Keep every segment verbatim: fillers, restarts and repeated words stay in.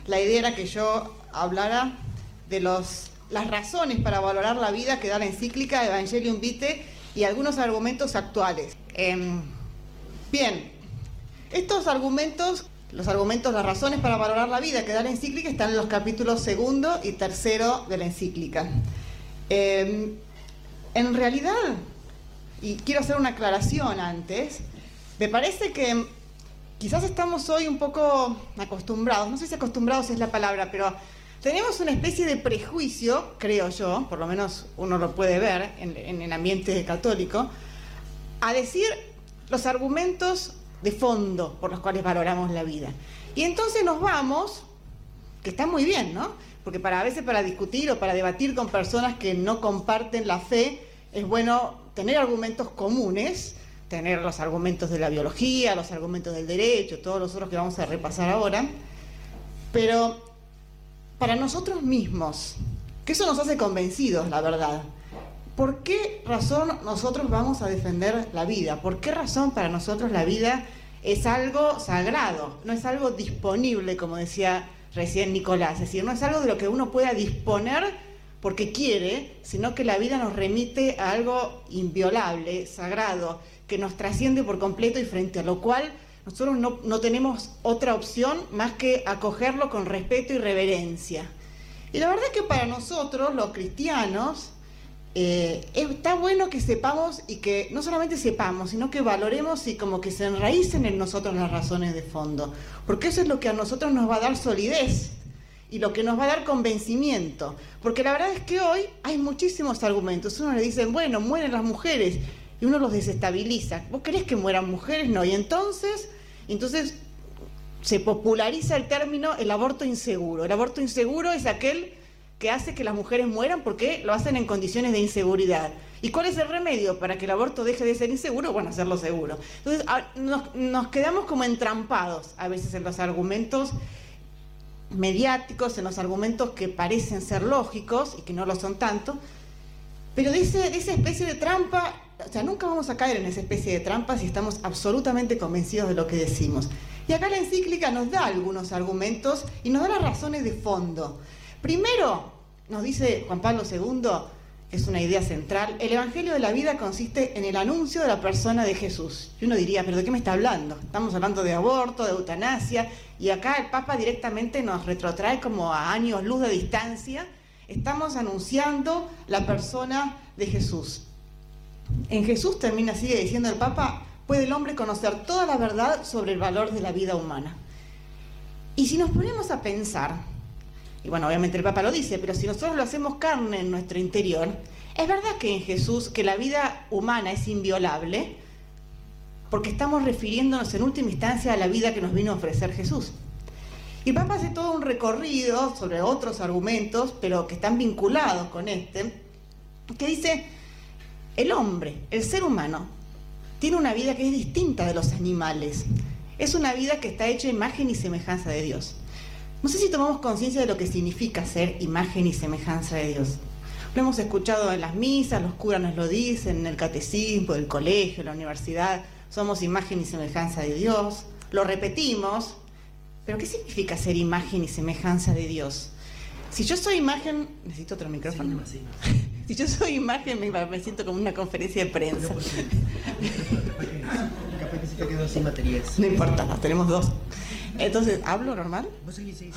La idea era que yo hablara de los, las razones para valorar la vida que da la encíclica Evangelium Vitae y algunos argumentos actuales. Eh, bien, estos argumentos, los argumentos, las razones para valorar la vida que da la encíclica están en los capítulos segundo y tercero de la encíclica. Eh, en realidad, y quiero hacer una aclaración antes, me parece que quizás estamos hoy un poco acostumbrados, no sé si acostumbrados es la palabra, pero tenemos una especie de prejuicio, creo yo, por lo menos uno lo puede ver en, en el ambiente católico, a decir los argumentos de fondo por los cuales valoramos la vida. Y entonces nos vamos, que está muy bien, ¿no? Porque para, a veces para discutir o para debatir con personas que no comparten la fe, es bueno tener argumentos comunes, tener los argumentos de la biología, los argumentos del derecho, todos los otros que vamos a repasar ahora, pero para nosotros mismos, que eso nos hace convencidos, la verdad. ¿Por qué razón nosotros vamos a defender la vida? ¿Por qué razón para nosotros la vida es algo sagrado? No es algo disponible, como decía recién Nicolás, es decir, no es algo de lo que uno pueda disponer porque quiere, sino que la vida nos remite a algo inviolable, sagrado, que nos trasciende por completo y frente a lo cual nosotros no, no tenemos otra opción más que acogerlo con respeto y reverencia. Y la verdad es que para nosotros, los cristianos, eh, está bueno que sepamos y que no solamente sepamos, sino que valoremos y como que se enraícen en nosotros las razones de fondo, porque eso es lo que a nosotros nos va a dar solidez y lo que nos va a dar convencimiento, porque la verdad es que hoy hay muchísimos argumentos. Uno le dicen, bueno, mueren las mujeres, y uno los desestabiliza. ¿Vos querés que mueran mujeres? No. Y entonces, entonces se populariza el término el aborto inseguro. El aborto inseguro es aquel que hace que las mujeres mueran porque lo hacen en condiciones de inseguridad. ¿Y cuál es el remedio para que el aborto deje de ser inseguro? Bueno, hacerlo seguro. Entonces nos, nos quedamos como entrampados a veces en los argumentos mediáticos, en los argumentos que parecen ser lógicos y que no lo son tanto, pero de, ese, de esa especie de trampa, o sea, nunca vamos a caer en esa especie de trampa si estamos absolutamente convencidos de lo que decimos. Y acá la encíclica nos da algunos argumentos y nos da las razones de fondo. Primero, nos dice Juan Pablo segundo, es una idea central, el Evangelio de la vida consiste en el anuncio de la persona de Jesús. Y uno diría, ¿pero de qué me está hablando? Estamos hablando de aborto, de eutanasia, y acá el Papa directamente nos retrotrae como a años luz de distancia. Estamos anunciando la persona de Jesús. En Jesús, termina, sigue diciendo el Papa, puede el hombre conocer toda la verdad sobre el valor de la vida humana. Y si nos ponemos a pensar, y bueno, obviamente el Papa lo dice, pero si nosotros lo hacemos carne en nuestro interior, es verdad que en Jesús, que la vida humana es inviolable, porque estamos refiriéndonos en última instancia a la vida que nos vino a ofrecer Jesús. Y el Papa hace todo un recorrido sobre otros argumentos, pero que están vinculados con este, que dice, el hombre, el ser humano, tiene una vida que es distinta de los animales. Es una vida que está hecha a imagen y semejanza de Dios. No sé si tomamos conciencia de lo que significa ser imagen y semejanza de Dios. Lo hemos escuchado en las misas, los curas nos lo dicen, en el catecismo, el colegio, la universidad, somos imagen y semejanza de Dios, lo repetimos, pero ¿qué significa ser imagen y semejanza de Dios? Si yo soy imagen, necesito otro micrófono. Sí, sí. Si yo soy imagen, me, me siento como una conferencia de prensa. Capaz que se te quedó sin baterías. No importa, no, tenemos dos. Entonces, ¿hablo normal? Sí, sí, sí.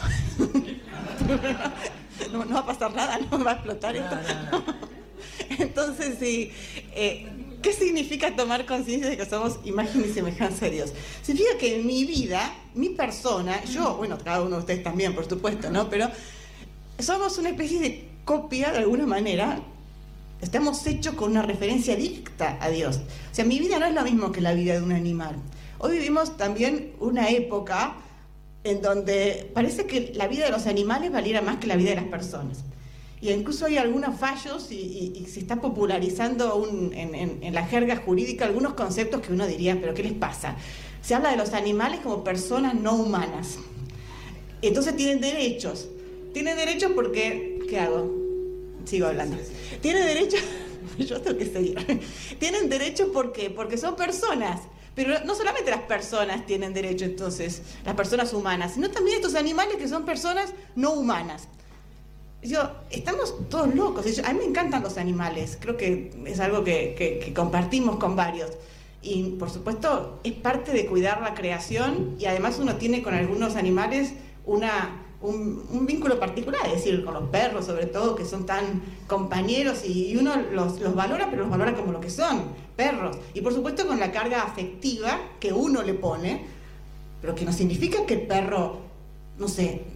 No, no va a pasar nada, no me va a explotar esto. No, no, no. Entonces, sí, eh, ¿qué significa tomar conciencia de que somos imagen y semejanza de Dios? Significa que en mi vida, mi persona, yo, bueno, cada uno de ustedes también, por supuesto, ¿no? Pero somos una especie de copia, de alguna manera, estamos hechos con una referencia directa a Dios. O sea, mi vida no es lo mismo que la vida de un animal. Hoy vivimos también una época en donde parece que la vida de los animales valiera más que la vida de las personas. Y incluso hay algunos fallos y, y, y se está popularizando un, en, en, en la jerga jurídica algunos conceptos que uno diría, ¿pero qué les pasa? Se habla de los animales como personas no humanas. Entonces tienen derechos. Tienen derechos porque... ¿Qué hago? Sigo hablando. Tienen derechos... Yo tengo que seguir. Tienen derechos ¿por qué? Porque son personas. Pero no solamente las personas tienen derecho, entonces, las personas humanas, sino también estos animales que son personas no humanas. Yo, estamos todos locos. Yo, a mí me encantan los animales, creo que es algo que, que, que compartimos con varios. Y, por supuesto, es parte de cuidar la creación y además uno tiene con algunos animales una... Un, un vínculo particular, es decir, con los perros sobre todo, que son tan compañeros y, y uno los, los valora, pero los valora como lo que son, perros. Y por supuesto con la carga afectiva que uno le pone, pero que no significa que el perro, no sé,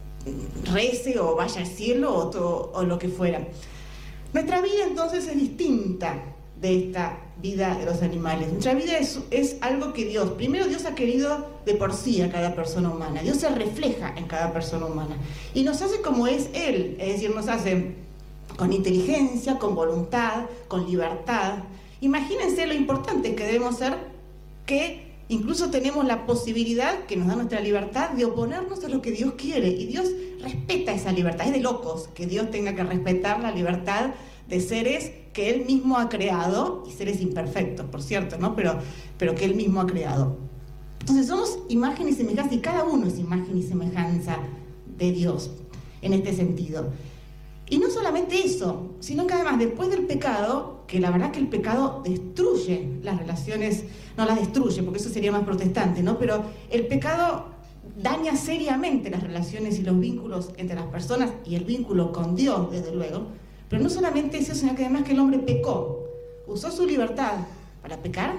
rece o vaya al cielo o, to, o lo que fuera. Nuestra vida entonces es distinta de esta vida de los animales. Nuestra vida es, es algo que Dios, primero Dios ha querido de por sí a cada persona humana. Dios se refleja en cada persona humana y nos hace como es Él, es decir, nos hace con inteligencia, con voluntad, con libertad. Imagínense lo importante que debemos ser, que incluso tenemos la posibilidad que nos da nuestra libertad de oponernos a lo que Dios quiere, y Dios respeta esa libertad. Es de locos que Dios tenga que respetar la libertad de seres que Él mismo ha creado, y seres imperfectos, por cierto, ¿no? Pero, pero que Él mismo ha creado. Entonces somos imagen y semejanza, y cada uno es imagen y semejanza de Dios, en este sentido. Y no solamente eso, sino que además después del pecado, que la verdad que el pecado destruye las relaciones, no las destruye, porque eso sería más protestante, ¿no? Pero el pecado daña seriamente las relaciones y los vínculos entre las personas, y el vínculo con Dios, desde luego. Pero no solamente eso, sino que además que el hombre pecó, usó su libertad para pecar,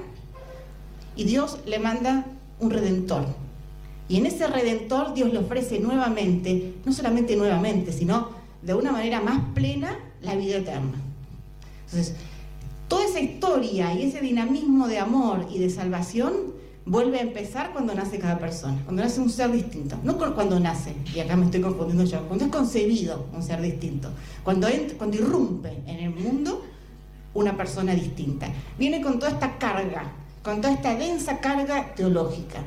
y Dios le manda un redentor. Y en ese redentor Dios le ofrece nuevamente, no solamente nuevamente, sino de una manera más plena, la vida eterna. Entonces, toda esa historia y ese dinamismo de amor y de salvación vuelve a empezar cuando nace cada persona, cuando nace un ser distinto. No cuando nace, y acá me estoy confundiendo yo, cuando es concebido un ser distinto, cuando, ent- cuando irrumpe en el mundo una persona distinta. Viene con toda esta carga, con toda esta densa carga teológica,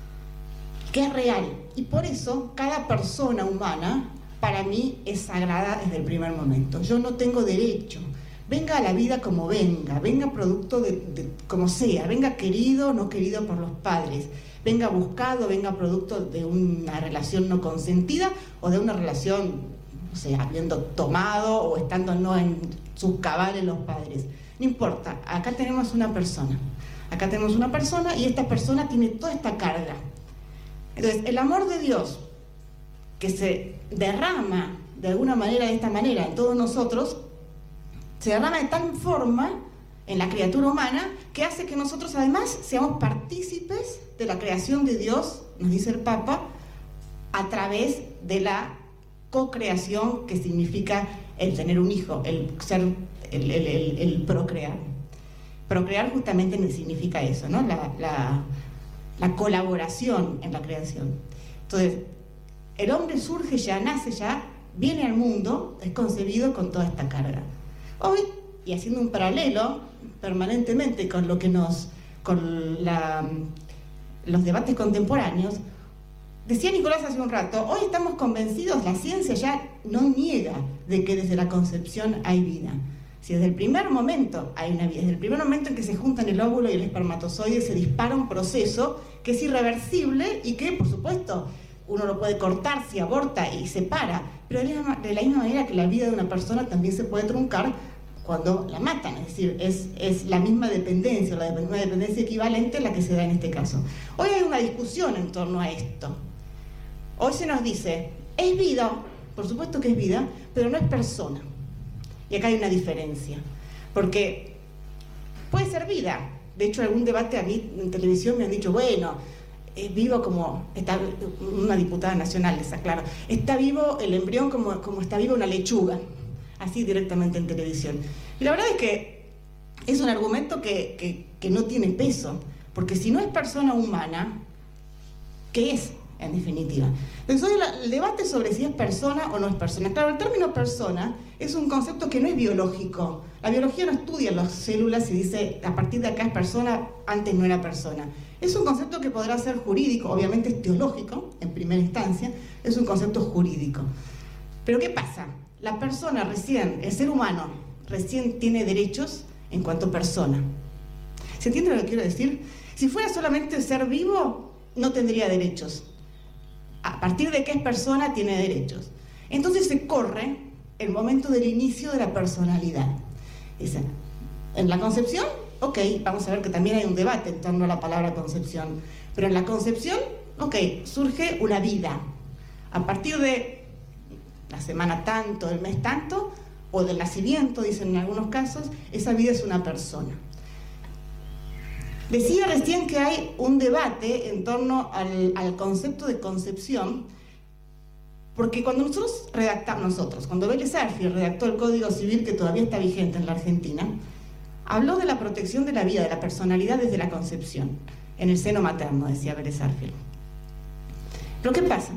que es real. Y por eso cada persona humana para mí es sagrada desde el primer momento. Yo no tengo derecho, venga a la vida como venga, venga producto de, de como sea, venga querido o no querido por los padres, venga buscado, venga producto de una relación no consentida o de una relación, no sé, habiendo tomado o estando no en sus cabales los padres. No importa, acá tenemos una persona, acá tenemos una persona y esta persona tiene toda esta carga. Entonces, el amor de Dios que se derrama de alguna manera, de esta manera, en todos nosotros, se derrama de tal forma en la criatura humana que hace que nosotros además seamos partícipes de la creación de Dios, nos dice el Papa, a través de la co-creación, que significa el tener un hijo, el ser, el, el, el, el procrear. Procrear justamente significa eso, ¿no? La, la, la colaboración en la creación. Entonces, el hombre surge ya, nace ya, viene al mundo, es concebido con toda esta carga. Hoy, y haciendo un paralelo permanentemente con lo que nos, con la, los debates contemporáneos, decía Nicolás hace un rato, hoy estamos convencidos, la ciencia ya no niega de que desde la concepción hay vida. Si desde el primer momento hay una vida, desde el primer momento en que se juntan el óvulo y el espermatozoide, se dispara un proceso que es irreversible y que, por supuesto, uno lo puede cortar si aborta y se para, pero de la, de la misma manera que la vida de una persona también se puede truncar cuando la matan, es decir, es, es la misma dependencia, la una dependencia equivalente la que se da en este caso. Hoy hay una discusión en torno a esto. Hoy se nos dice, es vida, por supuesto que es vida, pero no es persona. Y acá hay una diferencia, porque puede ser vida. De hecho, algún debate a mí en televisión me han dicho, bueno, es vivo como, está una diputada nacional, les aclaro, está vivo el embrión como, como está viva una lechuga, así directamente en televisión. Y la verdad es que es un argumento que, que, que no tiene peso, porque si no es persona humana, ¿qué es en definitiva? Entonces hoy la, el debate sobre si es persona o no es persona. Claro, el término persona es un concepto que no es biológico. La biología no estudia las células y dice, a partir de acá es persona, antes no era persona. Es un concepto que podrá ser jurídico, obviamente es teológico, en primera instancia, es un concepto jurídico. Pero ¿qué pasa? La persona recién, el ser humano, recién tiene derechos en cuanto persona. ¿Se entiende lo que quiero decir? Si fuera solamente ser vivo, no tendría derechos. A partir de que es persona, tiene derechos. Entonces se corre el momento del inicio de la personalidad. Esa. En la concepción, ok, vamos a ver que también hay un debate en torno a la palabra concepción. Pero en la concepción, ok, surge una vida. A partir de la semana tanto, el mes tanto, o del nacimiento, dicen en algunos casos, esa vida es una persona. Decía recién que hay un debate en torno al, al concepto de concepción, porque cuando nosotros redactamos, nosotros, cuando Vélez Sarsfield redactó el Código Civil que todavía está vigente en la Argentina, habló de la protección de la vida, de la personalidad desde la concepción, en el seno materno, decía Vélez Sarsfield. Pero ¿qué pasa?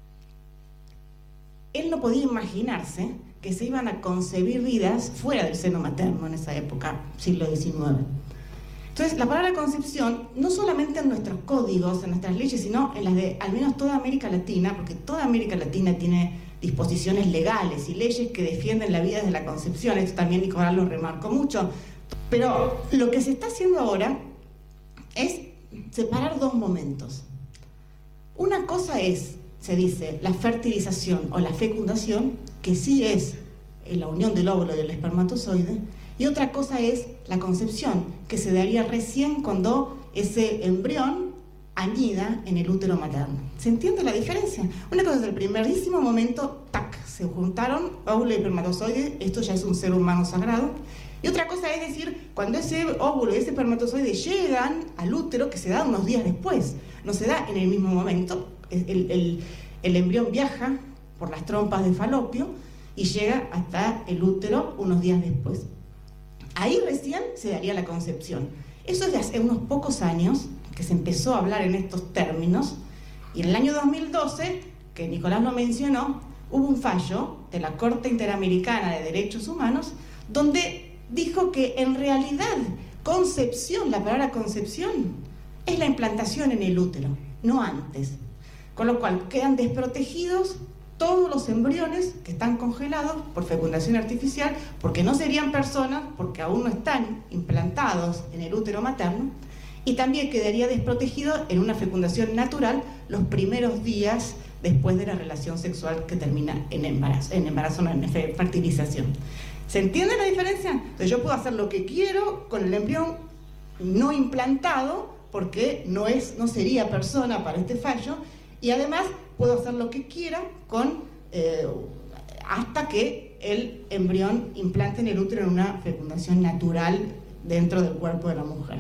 Él no podía imaginarse que se iban a concebir vidas fuera del seno materno en esa época, siglo diecinueve. Entonces, la palabra concepción, no solamente en nuestros códigos, en nuestras leyes, sino en las de al menos toda América Latina, porque toda América Latina tiene disposiciones legales y leyes que defienden la vida desde la concepción. Esto también Nicolás lo remarcó mucho. Pero lo que se está haciendo ahora es separar dos momentos. Una cosa es, se dice, la fertilización o la fecundación, que sí es la unión del óvulo y del espermatozoide, y otra cosa es la concepción, que se daría recién cuando ese embrión anida en el útero materno. ¿Se entiende la diferencia? Una cosa es el primerísimo momento, tac, se juntaron óvulo y espermatozoide, esto ya es un ser humano sagrado. Y otra cosa es decir, cuando ese óvulo y ese espermatozoide llegan al útero, que se da unos días después, no se da en el mismo momento. El, el, el embrión viaja por las trompas de falopio y llega hasta el útero unos días después. Ahí recién se daría la concepción. Eso es de hace unos pocos años que se empezó a hablar en estos términos, y en el año dos mil doce, que Nicolás lo mencionó, hubo un fallo de la Corte Interamericana de Derechos Humanos donde dijo que en realidad concepción, la palabra concepción, es la implantación en el útero, no antes. Con lo cual quedan desprotegidos todos los embriones que están congelados por fecundación artificial, porque no serían personas, porque aún no están implantados en el útero materno, y también quedaría desprotegido en una fecundación natural los primeros días después de la relación sexual que termina en embarazo, en embarazo no, en fertilización. ¿Se entiende la diferencia? Entonces yo puedo hacer lo que quiero con el embrión no implantado, porque no, es, no sería persona para este fallo, y además puedo hacer lo que quiera con, eh, hasta que el embrión implante en el útero en una fecundación natural dentro del cuerpo de la mujer.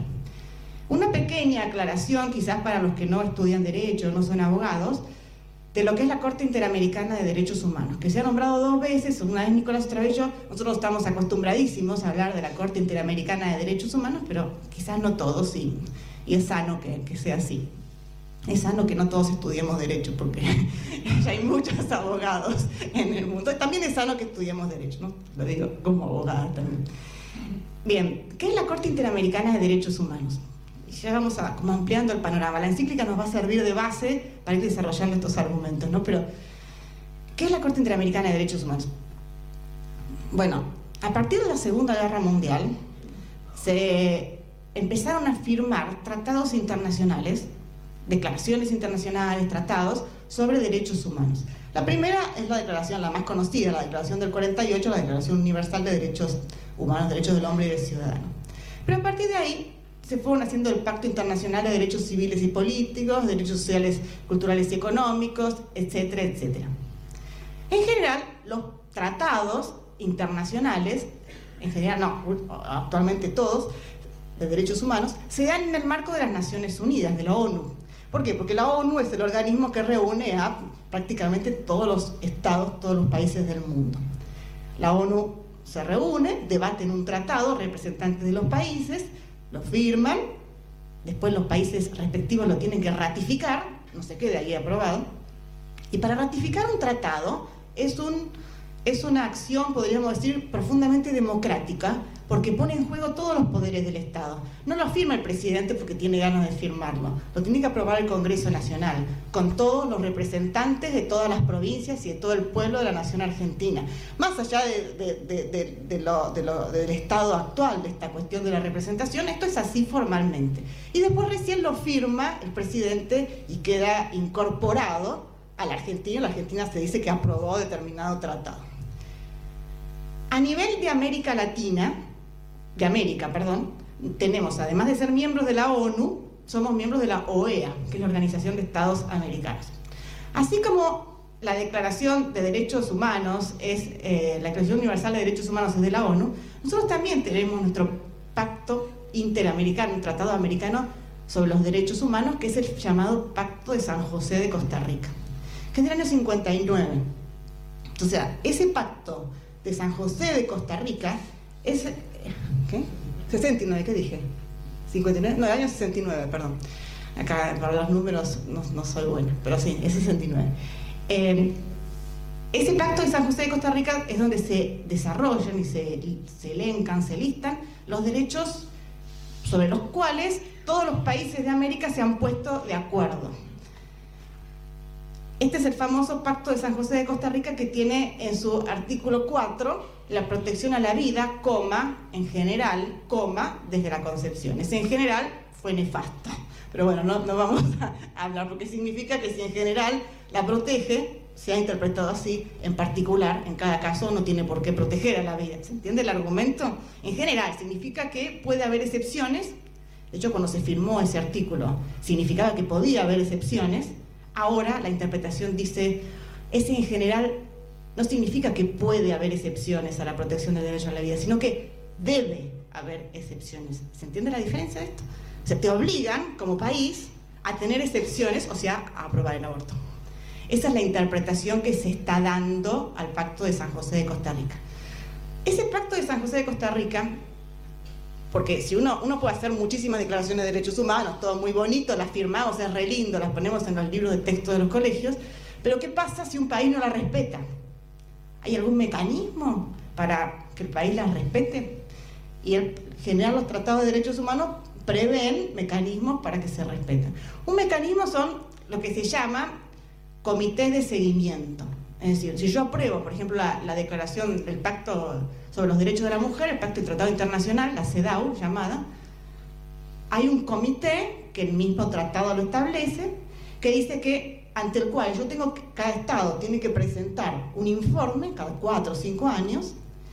Una pequeña aclaración, quizás para los que no estudian Derecho, no son abogados, de lo que es la Corte Interamericana de Derechos Humanos, que se ha nombrado dos veces, una vez Nicolás, otra vez yo. Nosotros estamos acostumbradísimos a hablar de la Corte Interamericana de Derechos Humanos, pero quizás no todos, y, y es sano que, que sea así. Es sano que no todos estudiemos Derecho, porque ya hay muchos abogados en el mundo. También es sano que estudiemos Derecho, ¿no? Lo digo como abogada también. Bien, ¿qué es la Corte Interamericana de Derechos Humanos? Ya vamos a, como ampliando el panorama. La encíclica nos va a servir de base para ir desarrollando estos argumentos, ¿no? Pero, ¿qué es la Corte Interamericana de Derechos Humanos? Bueno, a partir de la Segunda Guerra Mundial se empezaron a firmar tratados internacionales, declaraciones internacionales, tratados sobre derechos humanos. La primera es la declaración, la más conocida, la Declaración del cuarenta y ocho, la Declaración Universal de Derechos Humanos, Derechos del Hombre y del Ciudadano. Pero a partir de ahí se fueron haciendo el Pacto Internacional de Derechos Civiles y Políticos, Derechos Sociales, Culturales y Económicos, etcétera, etcétera. En general, los tratados internacionales, en general no, actualmente todos, de derechos humanos, se dan en el marco de las Naciones Unidas, de la ONU. ¿Por qué? Porque la ONU es el organismo que reúne a prácticamente todos los estados, todos los países del mundo. La ONU se reúne, debaten un tratado, representantes de los países, lo firman, después los países respectivos lo tienen que ratificar, no se quede ahí aprobado, y para ratificar un tratado es, un, es una acción, podríamos decir, profundamente democrática, porque pone en juego todos los poderes del Estado. No lo firma el presidente porque tiene ganas de firmarlo, lo tiene que aprobar el Congreso Nacional, con todos los representantes de todas las provincias y de todo el pueblo de la nación argentina. Más allá de, de, de, de, de lo, de lo, del estado actual de esta cuestión de la representación, esto es así formalmente. Y después recién lo firma el presidente y queda incorporado a la Argentina. La Argentina se dice que aprobó determinado tratado. A nivel de América Latina, de América, perdón, tenemos, además de ser miembros de la ONU, somos miembros de la O E A, que es la Organización de Estados Americanos. Así como la Declaración de Derechos Humanos es, eh, la Declaración Universal de Derechos Humanos es de la ONU, nosotros también tenemos nuestro pacto interamericano, un tratado americano sobre los derechos humanos, que es el llamado Pacto de San José de Costa Rica, que es del año cincuenta y nueve. O sea, ese pacto de San José de Costa Rica es... ¿Qué? sesenta y nueve, ¿qué dije? cincuenta y nueve, no, del año sesenta y nueve, perdón. Acá para los números no, no soy buena, pero sí, es sesenta y nueve. Eh, ese pacto de San José de Costa Rica es donde se desarrollan y se, se elencan, se listan los derechos sobre los cuales todos los países de América se han puesto de acuerdo. Este es el famoso Pacto de San José de Costa Rica, que tiene en su artículo cuatro la protección a la vida, coma, en general, coma, desde la concepción. Ese en general fue nefasto, pero bueno, no, no vamos a hablar, porque significa que si en general la protege, se ha interpretado así, en particular, en cada caso no tiene por qué proteger a la vida. ¿Se entiende el argumento? En general, significa que puede haber excepciones. De hecho, cuando se firmó ese artículo, significaba que podía haber excepciones. Ahora la interpretación dice, ese en general no significa que puede haber excepciones a la protección del derecho a la vida, sino que debe haber excepciones. ¿Se entiende la diferencia de esto? O sea, te obligan como país a tener excepciones, o sea, a aprobar el aborto. Esa es la interpretación que se está dando al Pacto de San José de Costa Rica. Ese Pacto de San José de Costa Rica, porque si uno, uno puede hacer muchísimas declaraciones de derechos humanos, todo muy bonito, las firmamos, es re lindo, las ponemos en los libros de texto de los colegios, pero ¿qué pasa si un país no la respeta? ¿Hay algún mecanismo para que el país las respete? Y en general los tratados de derechos humanos prevén mecanismos para que se respeten. Un mecanismo son lo que se llama comités de seguimiento. Es decir, si yo apruebo, por ejemplo, la, la declaración del Pacto sobre los Derechos de la Mujer, el Pacto y Tratado Internacional, la CEDAW llamada, hay un comité que el mismo tratado lo establece, que dice que ante el cual yo tengo que, cada Estado tiene que presentar un informe cada cuatro o cinco años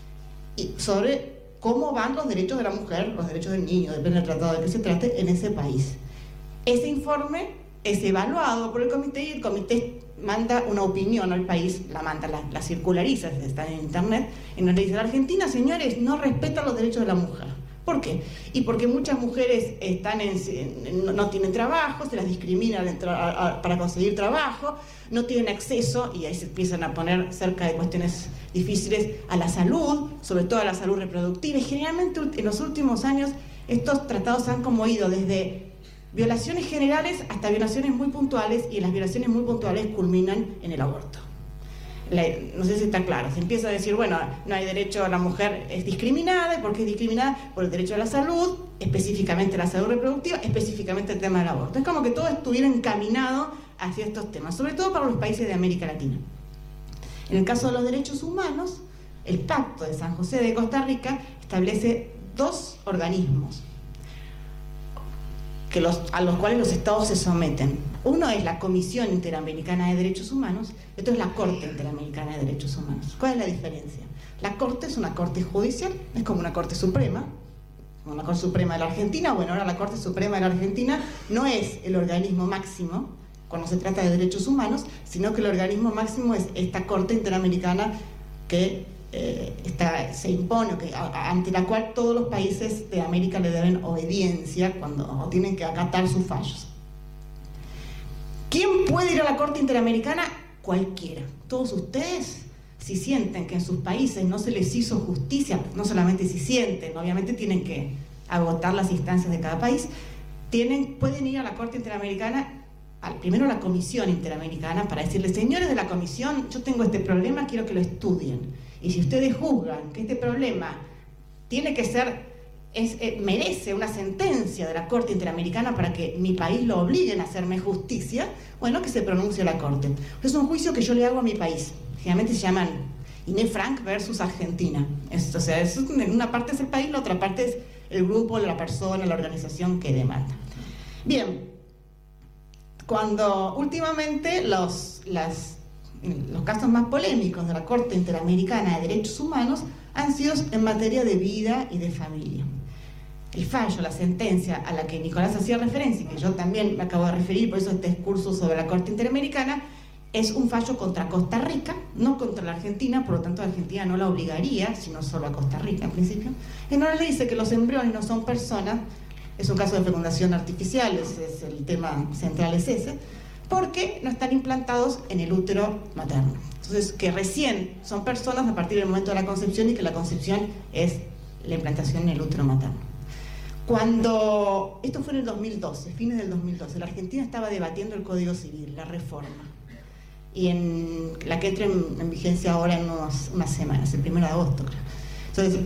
y sobre cómo van los derechos de la mujer, los derechos del niño, depende del tratado de que se trate, en ese país. Ese informe es evaluado por el comité y el comité manda una opinión al país, la manda, la, la circulariza, está en internet, en donde dice: la Argentina, señores, no respeta los derechos de la mujer. ¿Por qué? Y porque muchas mujeres están en, en, no tienen trabajo, se las discriminan a, a, para conseguir trabajo, no tienen acceso, y ahí se empiezan a poner cerca de cuestiones difíciles, a la salud, sobre todo a la salud reproductiva. Y generalmente en los últimos años estos tratados han como ido desde violaciones generales hasta violaciones muy puntuales, y las violaciones muy puntuales culminan en el aborto. La, no sé si está claro, se empieza a decir, bueno, no hay derecho, a la mujer es discriminada, porque es discriminada por el derecho a la salud, específicamente la salud reproductiva, específicamente el tema del aborto. Es como que todo estuviera encaminado hacia estos temas, sobre todo para los países de América Latina. En el caso de los derechos humanos, el Pacto de San José de Costa Rica establece dos organismos que los, a los cuales los estados se someten. Uno es la Comisión Interamericana de Derechos Humanos, y otro es la Corte Interamericana de Derechos Humanos. ¿Cuál es la diferencia? La Corte es una Corte judicial, es como una Corte Suprema, como la Corte Suprema de la Argentina. Bueno, ahora la Corte Suprema de la Argentina no es el organismo máximo cuando se trata de derechos humanos, sino que el organismo máximo es esta Corte Interamericana que eh, está, se impone, que, a, ante la cual todos los países de América le deben obediencia cuando o tienen que acatar sus fallos. ¿Quién puede ir a la Corte Interamericana? Cualquiera. Todos ustedes, si sienten que en sus países no se les hizo justicia, no solamente si sienten, obviamente tienen que agotar las instancias de cada país, tienen, pueden ir a la Corte Interamericana, al, primero a la Comisión Interamericana, para decirles: señores de la Comisión, yo tengo este problema, quiero que lo estudien. Y si ustedes juzgan que este problema tiene que ser, es, eh, merece una sentencia de la Corte Interamericana para que mi país lo obliguen a hacerme justicia, bueno, que se pronuncie la Corte. Es un juicio que yo le hago a mi país. Generalmente se llaman Inés Frank versus Argentina. Es, o sea, es, una parte es el país, la otra parte es el grupo, la persona, la organización que demanda. Bien, cuando últimamente los, las, los casos más polémicos de la Corte Interamericana de Derechos Humanos han sido en materia de vida y de familia. El fallo, la sentencia a la que Nicolás hacía referencia, y que yo también me acabo de referir, por eso este discurso sobre la Corte Interamericana, es un fallo contra Costa Rica, no contra la Argentina, por lo tanto la Argentina no la obligaría, sino solo a Costa Rica en principio, en donde le dice que los embriones no son personas, es un caso de fecundación artificial, ese es el tema central es ese, porque no están implantados en el útero materno. Entonces, que recién son personas a partir del momento de la concepción y que la concepción es la implantación en el útero materno. Cuando, esto fue en el dos mil doce, fines del dos mil doce, la Argentina estaba debatiendo el Código Civil, la reforma, y en la que entra en, en vigencia ahora en unos, unas semanas, el primero de agosto, creo. Entonces,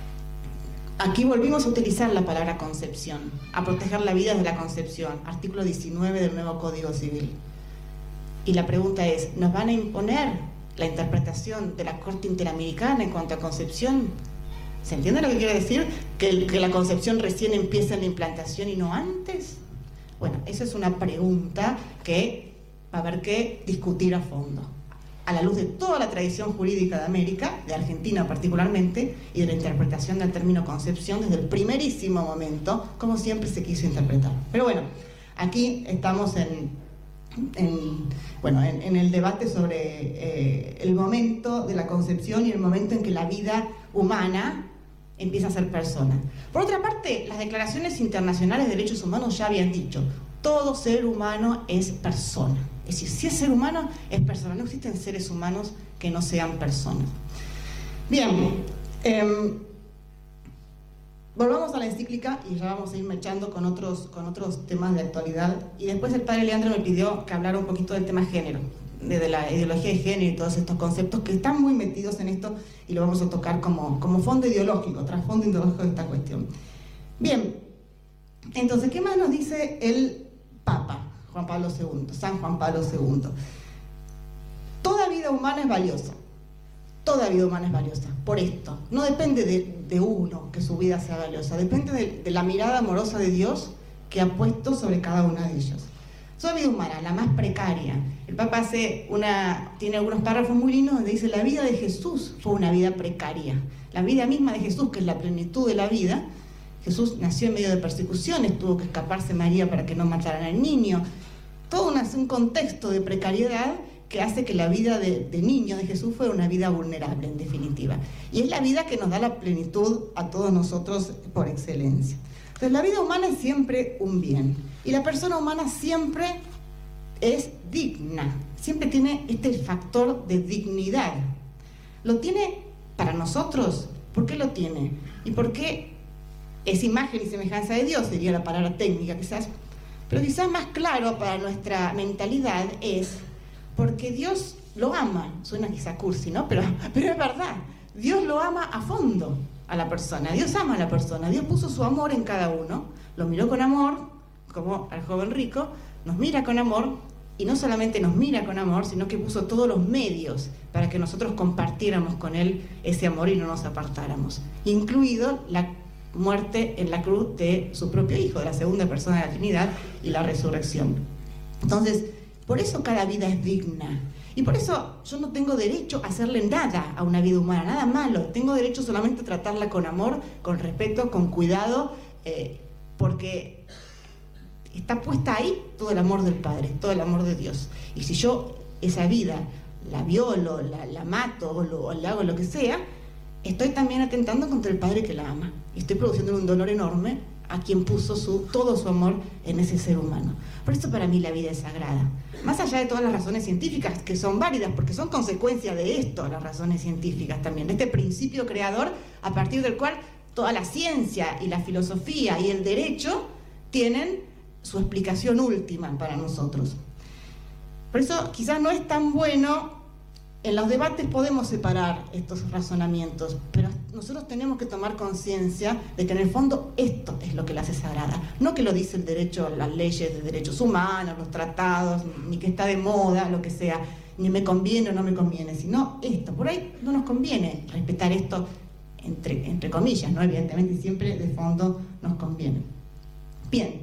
aquí volvimos a utilizar la palabra concepción, a proteger la vida desde la concepción, artículo diecinueve del nuevo Código Civil. Y la pregunta es, ¿nos van a imponer la interpretación de la Corte Interamericana en cuanto a concepción? ¿Se entiende lo que quiere decir? ¿Que, el, que la concepción recién empieza en la implantación y no antes? Bueno, esa es una pregunta que va a haber que discutir a fondo, a la luz de toda la tradición jurídica de América, de Argentina particularmente, y de la interpretación del término concepción desde el primerísimo momento, como siempre se quiso interpretar. Pero bueno, aquí estamos en, en, bueno, en, en el debate sobre eh, el momento de la concepción y el momento en que la vida humana empieza a ser persona. Por otra parte, las declaraciones internacionales de derechos humanos ya habían dicho, todo ser humano es persona. Es decir, si es ser humano, es persona. No existen seres humanos que no sean personas. Bien, eh, volvamos a la encíclica y ya vamos a ir mechando con otros, con otros temas de actualidad. Y después el padre Leandro me pidió que hablara un poquito del tema género, de, de la ideología de género y todos estos conceptos que están muy metidos en esto y lo vamos a tocar como, como fondo ideológico, trasfondo ideológico de esta cuestión. Bien, entonces, ¿qué más nos dice el Papa Juan Pablo segundo, San Juan Pablo segundo? Toda vida humana es valiosa, toda vida humana es valiosa, por esto, no depende de, de uno que su vida sea valiosa, depende de, de la mirada amorosa de Dios que ha puesto sobre cada una de ellas. Toda vida humana, la más precaria. El Papa hace una, tiene algunos párrafos muy lindos donde dice, la vida de Jesús fue una vida precaria, la vida misma de Jesús, que es la plenitud de la vida. Jesús nació en medio de persecuciones, tuvo que escaparse María para que no mataran al niño. Todo una, un contexto de precariedad que hace que la vida de, de niño de Jesús fuera una vida vulnerable, en definitiva. Y es la vida que nos da la plenitud a todos nosotros por excelencia. Entonces, la vida humana es siempre un bien. Y la persona humana siempre es digna. Siempre tiene este factor de dignidad. Lo tiene para nosotros. ¿Por qué lo tiene? ¿Y por qué es imagen y semejanza de Dios? Sería la palabra técnica quizás. Pero quizás más claro para nuestra mentalidad es porque Dios lo ama. Suena quizá cursi, ¿no? Pero, pero es verdad. Dios lo ama a fondo a la persona. Dios ama a la persona. Dios puso su amor en cada uno. Lo miró con amor, como al joven rico. Nos mira con amor. Y no solamente nos mira con amor, sino que puso todos los medios para que nosotros compartiéramos con Él ese amor y no nos apartáramos. Incluido la muerte en la cruz de su propio Hijo, de la segunda persona de la Trinidad, y la resurrección. Entonces, por eso cada vida es digna. Y por eso yo no tengo derecho a hacerle nada a una vida humana, nada malo. Tengo derecho solamente a tratarla con amor, con respeto, con cuidado, eh, porque está puesta ahí todo el amor del Padre, todo el amor de Dios. Y si yo esa vida la violo, la, la mato o, lo, o le hago lo que sea, estoy también atentando contra el Padre que la ama. Y estoy produciendo un dolor enorme a quien puso su, todo su amor en ese ser humano. Por eso para mí la vida es sagrada. Más allá de todas las razones científicas, que son válidas, porque son consecuencia de esto, las razones científicas también, de este principio creador, a partir del cual toda la ciencia y la filosofía y el derecho tienen su explicación última para nosotros. Por eso quizás no es tan bueno en los debates podemos separar estos razonamientos, pero nosotros tenemos que tomar conciencia de que en el fondo esto es lo que la hace sagrada, no que lo dice el derecho, las leyes de derechos humanos, los tratados, ni que está de moda, lo que sea, ni me conviene o no me conviene, sino esto. Por ahí no nos conviene respetar esto, entre, entre comillas, ¿no? Evidentemente siempre de fondo nos conviene. Bien.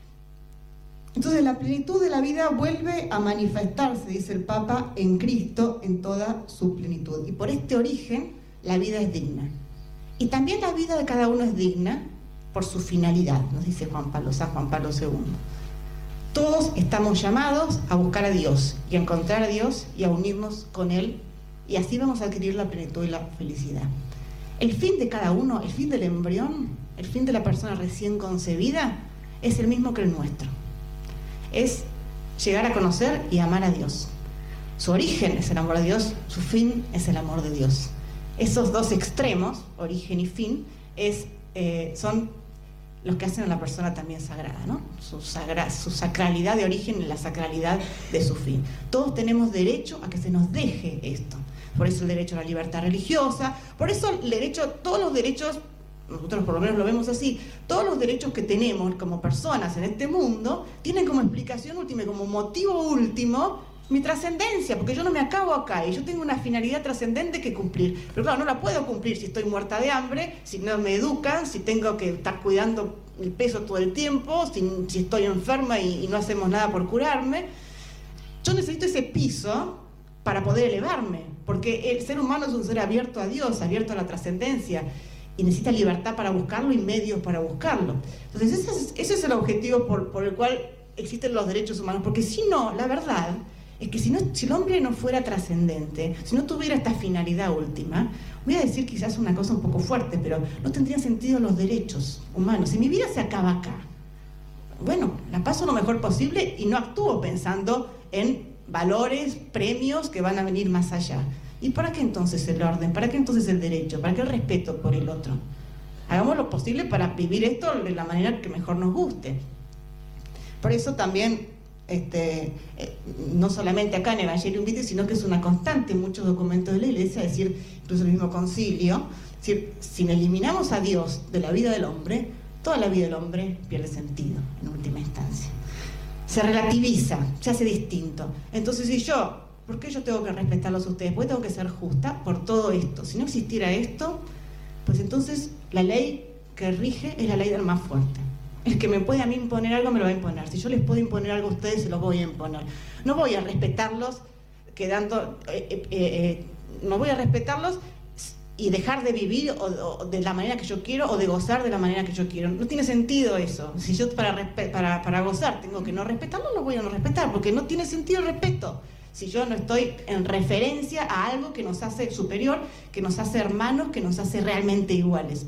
Entonces la plenitud de la vida vuelve a manifestarse, dice el Papa, en Cristo en toda su plenitud. Y por este origen la vida es digna. Y también la vida de cada uno es digna por su finalidad, nos dice Juan Pablo, San Juan Pablo segundo. Todos estamos llamados a buscar a Dios y a encontrar a Dios y a unirnos con Él, y así vamos a adquirir la plenitud y la felicidad. El fin de cada uno, el fin del embrión, el fin de la persona recién concebida, es el mismo que el nuestro. Es llegar a conocer y amar a Dios. Su origen es el amor a Dios, su fin es el amor de Dios. Esos dos extremos, origen y fin, es, eh, son los que hacen a la persona también sagrada, ¿no? Su, sagra, su sacralidad de origen y la sacralidad de su fin. Todos tenemos derecho a que se nos deje esto. Por eso el derecho a la libertad religiosa, por eso el derecho, todos los derechos, nosotros por lo menos lo vemos así, todos los derechos que tenemos como personas en este mundo tienen como explicación última, como motivo último, mi trascendencia, porque yo no me acabo acá y yo tengo una finalidad trascendente que cumplir. Pero claro, no la puedo cumplir si estoy muerta de hambre, si no me educan, si tengo que estar cuidando el peso todo el tiempo, si, si estoy enferma y, y no hacemos nada por curarme. Yo necesito ese piso para poder elevarme, porque el ser humano es un ser abierto a Dios, abierto a la trascendencia, y necesita libertad para buscarlo y medios para buscarlo. Entonces ese es, ese es el objetivo por, por el cual existen los derechos humanos, porque si no, la verdad es que si, no, si el hombre no fuera trascendente, si no tuviera esta finalidad última, voy a decir quizás una cosa un poco fuerte, pero no tendrían sentido los derechos humanos. Si mi vida se acaba acá, bueno, la paso lo mejor posible y no actúo pensando en valores, premios que van a venir más allá. ¿Y para qué entonces el orden? ¿Para qué entonces el derecho? ¿Para qué el respeto por el otro? Hagamos lo posible para vivir esto de la manera que mejor nos guste. Por eso también, este, eh, no solamente acá en Evangelium Vitae, sino que es una constante en muchos documentos de la Iglesia, es decir, incluso el mismo concilio, es decir, si eliminamos a Dios de la vida del hombre, toda la vida del hombre pierde sentido en última instancia. Se relativiza, se hace distinto. Entonces, si yo, ¿por qué yo tengo que respetarlos a ustedes? ¿Por qué tengo que ser justa por todo esto? Si no existiera esto, pues entonces la ley que rige es la ley del más fuerte. El que me puede a mí imponer algo, me lo va a imponer. Si yo les puedo imponer algo a ustedes, se los voy a imponer. No voy a respetarlos quedando... Eh, eh, eh, no voy a respetarlos y dejar de vivir o, o de la manera que yo quiero o de gozar de la manera que yo quiero. No tiene sentido eso. Si yo para, para, para gozar tengo que no respetarlo, lo voy a no respetar, porque no tiene sentido el respeto. Si yo no estoy en referencia a algo que nos hace superior, que nos hace hermanos, que nos hace realmente iguales.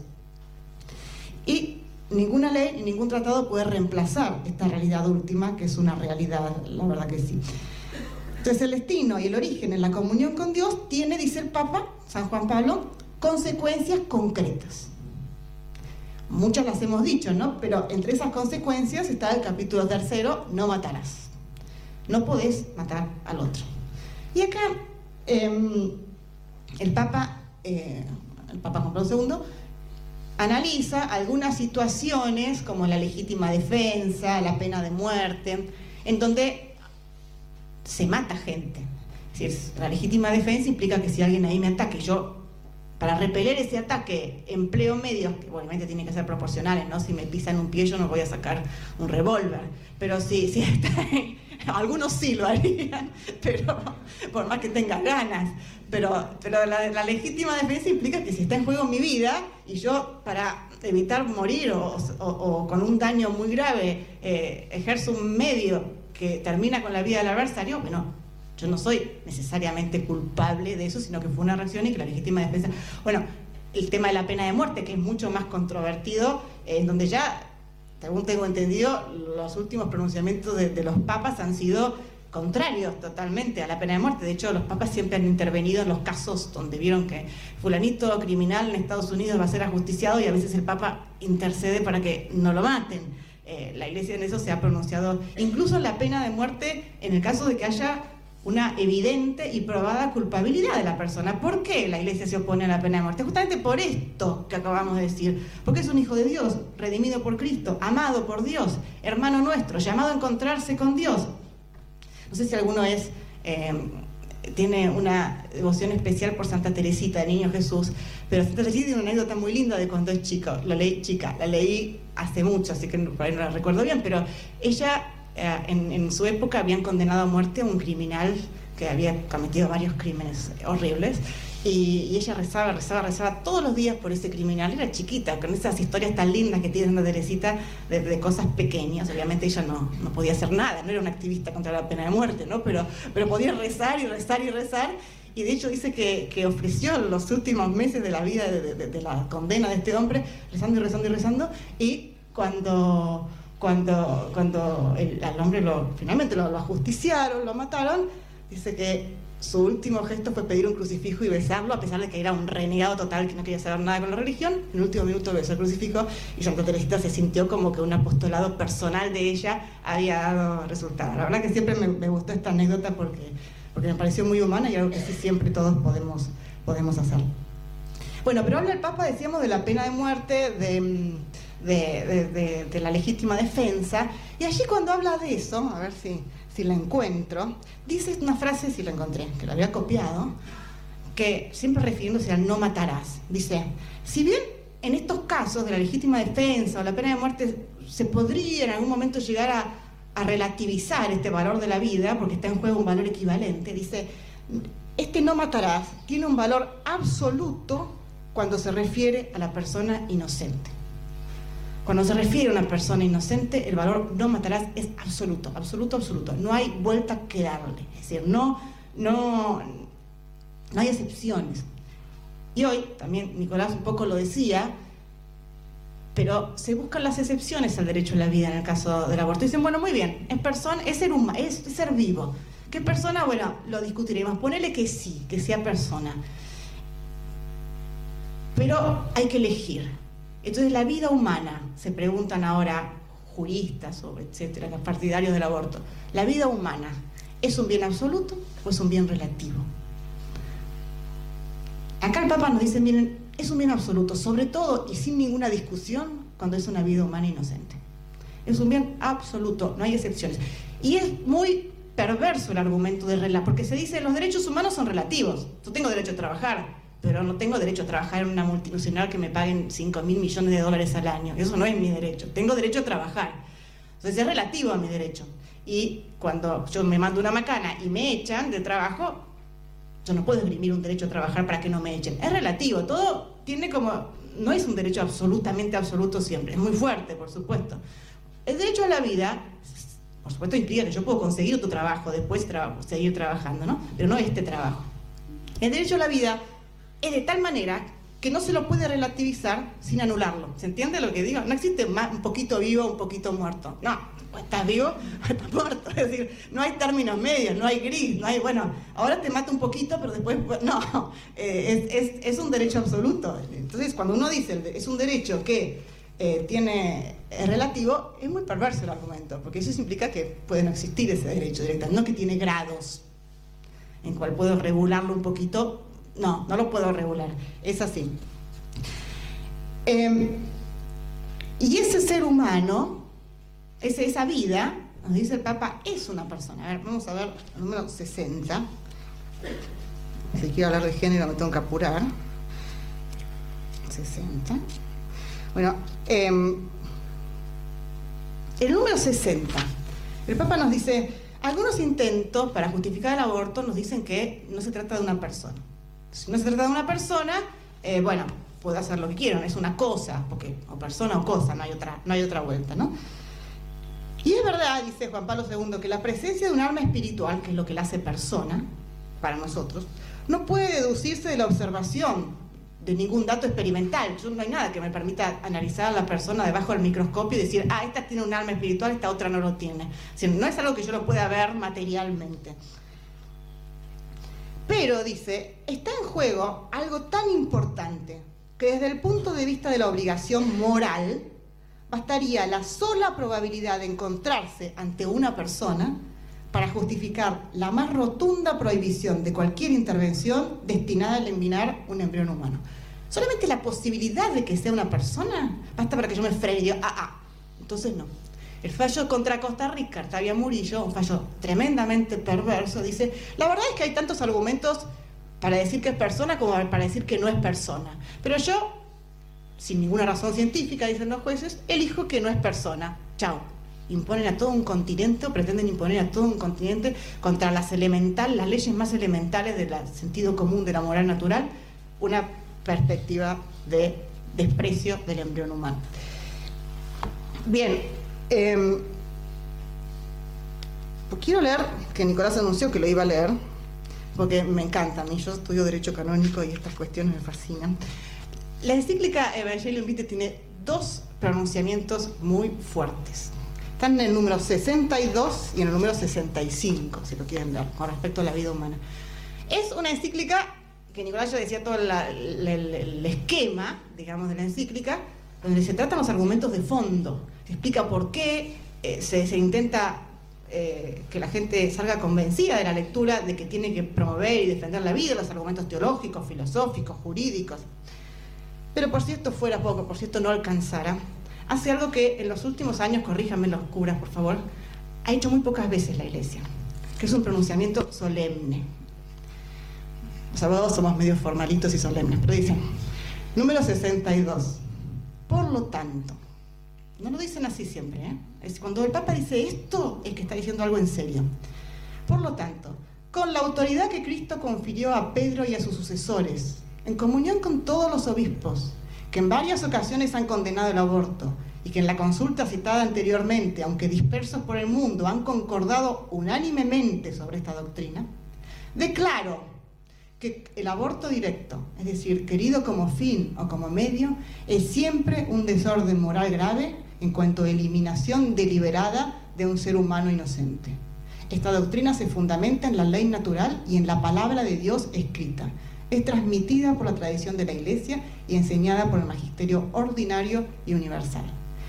Y ninguna ley ni ningún tratado puede reemplazar esta realidad última, que es una realidad, la verdad que sí. Entonces el destino y el origen en la comunión con Dios tiene, dice el Papa, San Juan Pablo, consecuencias concretas. Muchas las hemos dicho, ¿no? Pero entre esas consecuencias está el capítulo tercero, no matarás. No podés matar al otro. Y acá eh, el Papa, eh, el Papa Juan Pablo segundo, analiza algunas situaciones como la legítima defensa, la pena de muerte, en donde se mata gente. Es decir, la legítima defensa implica que si alguien ahí me ataque, yo, para repeler ese ataque, empleo medios que obviamente tienen que ser proporcionales, ¿no? Si me pisan un pie, yo no voy a sacar un revólver, pero si, si está en, algunos sí lo harían, pero por más que tengas ganas. Pero, pero la, la legítima defensa implica que si está en juego mi vida y yo, para evitar morir o, o, o con un daño muy grave, eh, ejerzo un medio que termina con la vida del adversario, bueno, yo no soy necesariamente culpable de eso, sino que fue una reacción y que la legítima defensa... Bueno, el tema de la pena de muerte, que es mucho más controvertido, en eh, donde ya, según tengo entendido, los últimos pronunciamientos de, de los papas han sido contrarios totalmente a la pena de muerte. De hecho, los papas siempre han intervenido en los casos donde vieron que fulanito criminal en Estados Unidos va a ser ajusticiado, y a veces el papa intercede para que no lo maten. Eh, la Iglesia en eso se ha pronunciado, incluso la pena de muerte en el caso de que haya una evidente y probada culpabilidad de la persona. ¿Por qué la Iglesia se opone a la pena de muerte? Justamente por esto que acabamos de decir, porque es un hijo de Dios, redimido por Cristo, amado por Dios, hermano nuestro, llamado a encontrarse con Dios. No sé si alguno es, eh, tiene una devoción especial por Santa Teresita, el Niño Jesús, pero Santa Teresita tiene una anécdota muy linda de cuando es chica, la leí, chica, la leí hace mucho, así que por ahí no la recuerdo bien, pero ella... En, en su época habían condenado a muerte a un criminal que había cometido varios crímenes horribles y, y ella rezaba, rezaba, rezaba todos los días por ese criminal. Era chiquita, con esas historias tan lindas que tiene Santa Teresita de, de cosas pequeñas. Obviamente ella no, no podía hacer nada, no era una activista contra la pena de muerte, ¿no? pero, pero podía rezar y rezar y rezar, y de hecho dice que, que ofreció los últimos meses de la vida de, de, de la condena de este hombre rezando y rezando y rezando, y cuando... Cuando, cuando el, al hombre lo, finalmente lo, lo ajusticiaron, lo mataron, dice que su último gesto fue pedir un crucifijo y besarlo, a pesar de que era un renegado total que no quería saber nada con la religión. En el último minuto besó el crucifijo y Santa Teresita se sintió como que un apostolado personal de ella había dado resultado. La verdad que siempre me, me gustó esta anécdota porque, porque me pareció muy humana y algo que sí siempre todos podemos, podemos hacer. Bueno, pero habla el Papa, decíamos, de la pena de muerte, de... De, de, de, de la legítima defensa, y allí cuando habla de eso, a ver si, si la encuentro, dice una frase, si la encontré, que la había copiado, que siempre refiriéndose al no matarás, dice: si bien en estos casos de la legítima defensa o la pena de muerte se podría en algún momento llegar a, a relativizar este valor de la vida, porque está en juego un valor equivalente, dice, este no matarás tiene un valor absoluto cuando se refiere a la persona inocente. Cuando se refiere a una persona inocente, el valor no matarás es absoluto, absoluto, absoluto. No hay vuelta que darle. Es decir, no, no, no hay excepciones. Y hoy, también Nicolás un poco lo decía, pero se buscan las excepciones al derecho a la vida en el caso del aborto. Dicen, bueno, muy bien, es persona, es ser humano, es ser vivo. ¿Qué persona? Bueno, lo discutiremos. Ponele que sí, que sea persona. Pero hay que elegir. Entonces, la vida humana, se preguntan ahora juristas o etcétera, los partidarios del aborto, ¿la vida humana es un bien absoluto o es un bien relativo? Acá el Papa nos dice, miren, es un bien absoluto, sobre todo y sin ninguna discusión, cuando es una vida humana inocente. Es un bien absoluto, no hay excepciones. Y es muy perverso el argumento de relativo, porque se dice, los derechos humanos son relativos. Yo tengo derecho a trabajar, pero no tengo derecho a trabajar en una multinacional que me paguen cinco mil millones de dólares al año. Eso no es mi derecho. Tengo derecho a trabajar. Entonces es relativo a mi derecho. Y cuando yo me mando una macana y me echan de trabajo, yo no puedo esgrimir un derecho a trabajar para que no me echen. Es relativo. Todo tiene como... No es un derecho absolutamente absoluto siempre. Es muy fuerte, por supuesto. El derecho a la vida, por supuesto, implica que yo puedo conseguir otro trabajo, después tra- seguir trabajando, ¿no? Pero no este trabajo. El derecho a la vida es de tal manera que no se lo puede relativizar sin anularlo. ¿Se entiende lo que digo? No existe más, un poquito vivo, un poquito muerto. No, o estás vivo o estás muerto. Es decir, no hay términos medios, no hay gris, no hay, bueno, ahora te mato un poquito, pero después, no, eh, es, es, es un derecho absoluto. Entonces, cuando uno dice es un derecho que eh, tiene, es relativo, es muy perverso el argumento, porque eso implica que puede no existir ese derecho directo, no que tiene grados, en cual puedo regularlo un poquito. No, no lo puedo regular, es así. Eh, y ese ser humano, ese, esa vida, nos dice el Papa, es una persona. A ver, vamos a ver el número sesenta. Si quiero hablar de género me tengo que apurar. sesenta. Bueno, eh, el número sesenta. El Papa nos dice, algunos intentos para justificar el aborto nos dicen que no se trata de una persona. Si no se trata de una persona, eh, bueno, puede hacer lo que quieran, es una cosa, porque o persona o cosa, no hay otra, no hay otra vuelta, ¿no? Y es verdad, dice Juan Pablo segundo, que la presencia de un alma espiritual, que es lo que la hace persona, para nosotros, no puede deducirse de la observación de ningún dato experimental. Yo no hay nada que me permita analizar a la persona debajo del microscopio y decir, ah, esta tiene un alma espiritual, esta otra no lo tiene. O sea, no es algo que yo lo pueda ver materialmente. Pero, dice, está en juego algo tan importante que desde el punto de vista de la obligación moral, bastaría la sola probabilidad de encontrarse ante una persona para justificar la más rotunda prohibición de cualquier intervención destinada a eliminar un embrión humano. Solamente la posibilidad de que sea una persona basta para que yo me frene y diga, ah, ah, entonces no. El fallo contra Costa Rica, Artavia Murillo, un fallo tremendamente perverso, dice, la verdad es que hay tantos argumentos para decir que es persona como para decir que no es persona. Pero yo, sin ninguna razón científica, dicen los jueces, elijo que no es persona. Chao. Imponen a todo un continente, o pretenden imponer a todo un continente contra las elementales, las leyes más elementales del sentido común de la moral natural, una perspectiva de desprecio del embrión humano. Bien, eh, pues quiero leer, que Nicolás anunció que lo iba a leer, porque me encanta a mí, yo estudio Derecho Canónico y estas cuestiones me fascinan. La encíclica Evangelium Vitae tiene dos pronunciamientos muy fuertes. Están en el número sesenta y dos y en el número sesenta y cinco, si lo quieren ver, con respecto a la vida humana. Es una encíclica que Nicolás ya decía todo la, la, el, el esquema, digamos, de la encíclica, donde se tratan los argumentos de fondo, se explica por qué, eh, se, se intenta eh, que la gente salga convencida de la lectura, de que tiene que promover y defender la vida, los argumentos teológicos, filosóficos, jurídicos. Pero por si esto fuera poco, por si esto no alcanzara, hace algo que en los últimos años, corríjanme los curas, por favor, ha hecho muy pocas veces la Iglesia, que es un pronunciamiento solemne. Los abogados somos medio formalitos y solemnes, pero dicen, número sesenta y dos, por lo tanto, no lo dicen así siempre, ¿eh? Es cuando el Papa dice esto, es que está diciendo algo en serio. Por lo tanto, con la autoridad que Cristo confirió a Pedro y a sus sucesores, en comunión con todos los obispos, que en varias ocasiones han condenado el aborto y que en la consulta citada anteriormente, aunque dispersos por el mundo, han concordado unánimemente sobre esta doctrina, declaro que el aborto directo, es decir, querido como fin o como medio, es siempre un desorden moral grave en cuanto a eliminación deliberada de un ser humano inocente. Esta doctrina se fundamenta en la ley natural y en la palabra de Dios escrita. Es transmitida por la tradición de la Iglesia y enseñada por el magisterio ordinario y universal.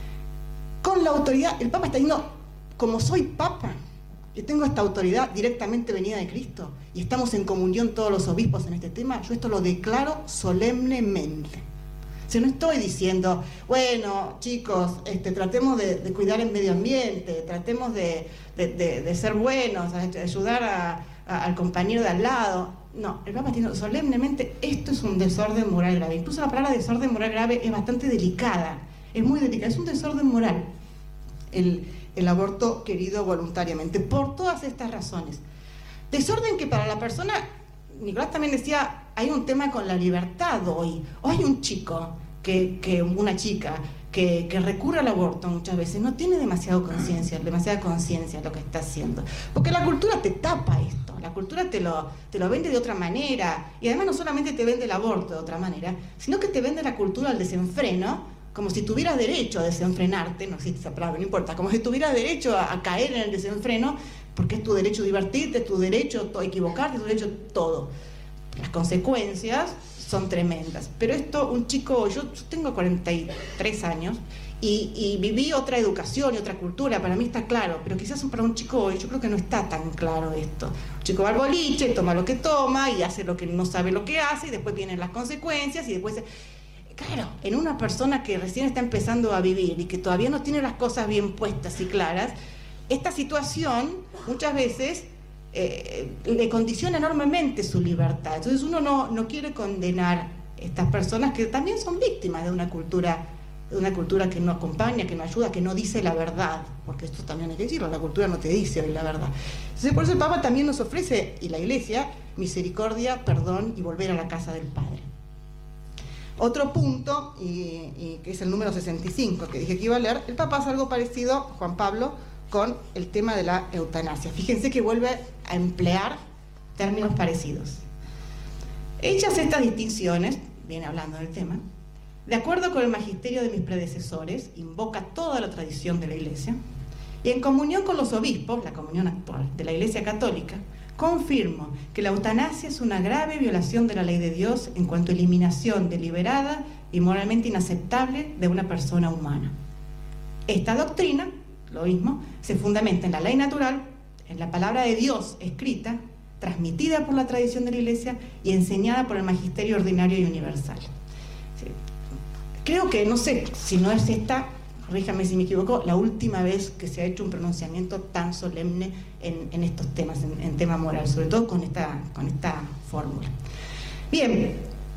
Con la autoridad, el Papa está diciendo, como soy Papa, yo tengo esta autoridad directamente venida de Cristo y estamos en comunión todos los obispos en este tema, yo esto lo declaro solemnemente. O sea, no estoy diciendo, bueno, chicos, este, tratemos de, de cuidar el medio ambiente, tratemos de, de, de, de ser buenos, de ayudar a, a, al compañero de al lado. No, el Papa está diciendo solemnemente, esto es un desorden moral grave. Incluso la palabra desorden moral grave es bastante delicada, es muy delicada, es un desorden moral. El, el aborto querido voluntariamente, por todas estas razones. Desorden que para la persona, Nicolás también decía, hay un tema con la libertad hoy. O hay un chico, que, que una chica, que, que recurre al aborto muchas veces, no tiene demasiado conciencia, demasiada conciencia de lo que está haciendo. Porque la cultura te tapa esto, la cultura te lo, te lo vende de otra manera, y además no solamente te vende el aborto de otra manera, sino que te vende la cultura del desenfreno, como si tuvieras derecho a desenfrenarte, no existe esa palabra, no importa, como si tuvieras derecho a, a caer en el desenfreno, porque es tu derecho a divertirte, es tu derecho a equivocarte, es tu derecho a todo. Las consecuencias son tremendas, pero esto, un chico, yo, yo tengo cuarenta y tres años, y, y viví otra educación y otra cultura, para mí está claro, pero quizás para un chico hoy, yo creo que no está tan claro esto. Un chico va al boliche, toma lo que toma, y hace lo que no sabe lo que hace, y después vienen las consecuencias, y después... Claro, en una persona que recién está empezando a vivir y que todavía no tiene las cosas bien puestas y claras, esta situación muchas veces eh, le condiciona enormemente su libertad. Entonces uno no, no quiere condenar a estas personas que también son víctimas de una cultura, de una cultura que no acompaña, que no ayuda, que no dice la verdad, porque esto también hay que decirlo, la cultura no te dice hoy la verdad. Entonces por eso el Papa también nos ofrece, y la Iglesia, misericordia, perdón y volver a la casa del Padre. Otro punto, y, y que es el número sesenta y cinco, que dije que iba a leer, el Papa hace algo parecido, Juan Pablo, con el tema de la eutanasia. Fíjense que vuelve a emplear términos parecidos. Hechas estas distinciones, viene hablando del tema, de acuerdo con el magisterio de mis predecesores, invoca toda la tradición de la Iglesia, y en comunión con los obispos, la comunión actual de la Iglesia Católica, confirmo que la eutanasia es una grave violación de la ley de Dios en cuanto a eliminación deliberada y moralmente inaceptable de una persona humana. Esta doctrina, lo mismo, se fundamenta en la ley natural, en la palabra de Dios escrita, transmitida por la tradición de la Iglesia y enseñada por el magisterio ordinario y universal. Sí. Creo que, no sé si no es esta, corríjame si me equivoco, la última vez que se ha hecho un pronunciamiento tan solemne en, en estos temas, en, en tema moral, sobre todo con esta, con esta fórmula. Bien,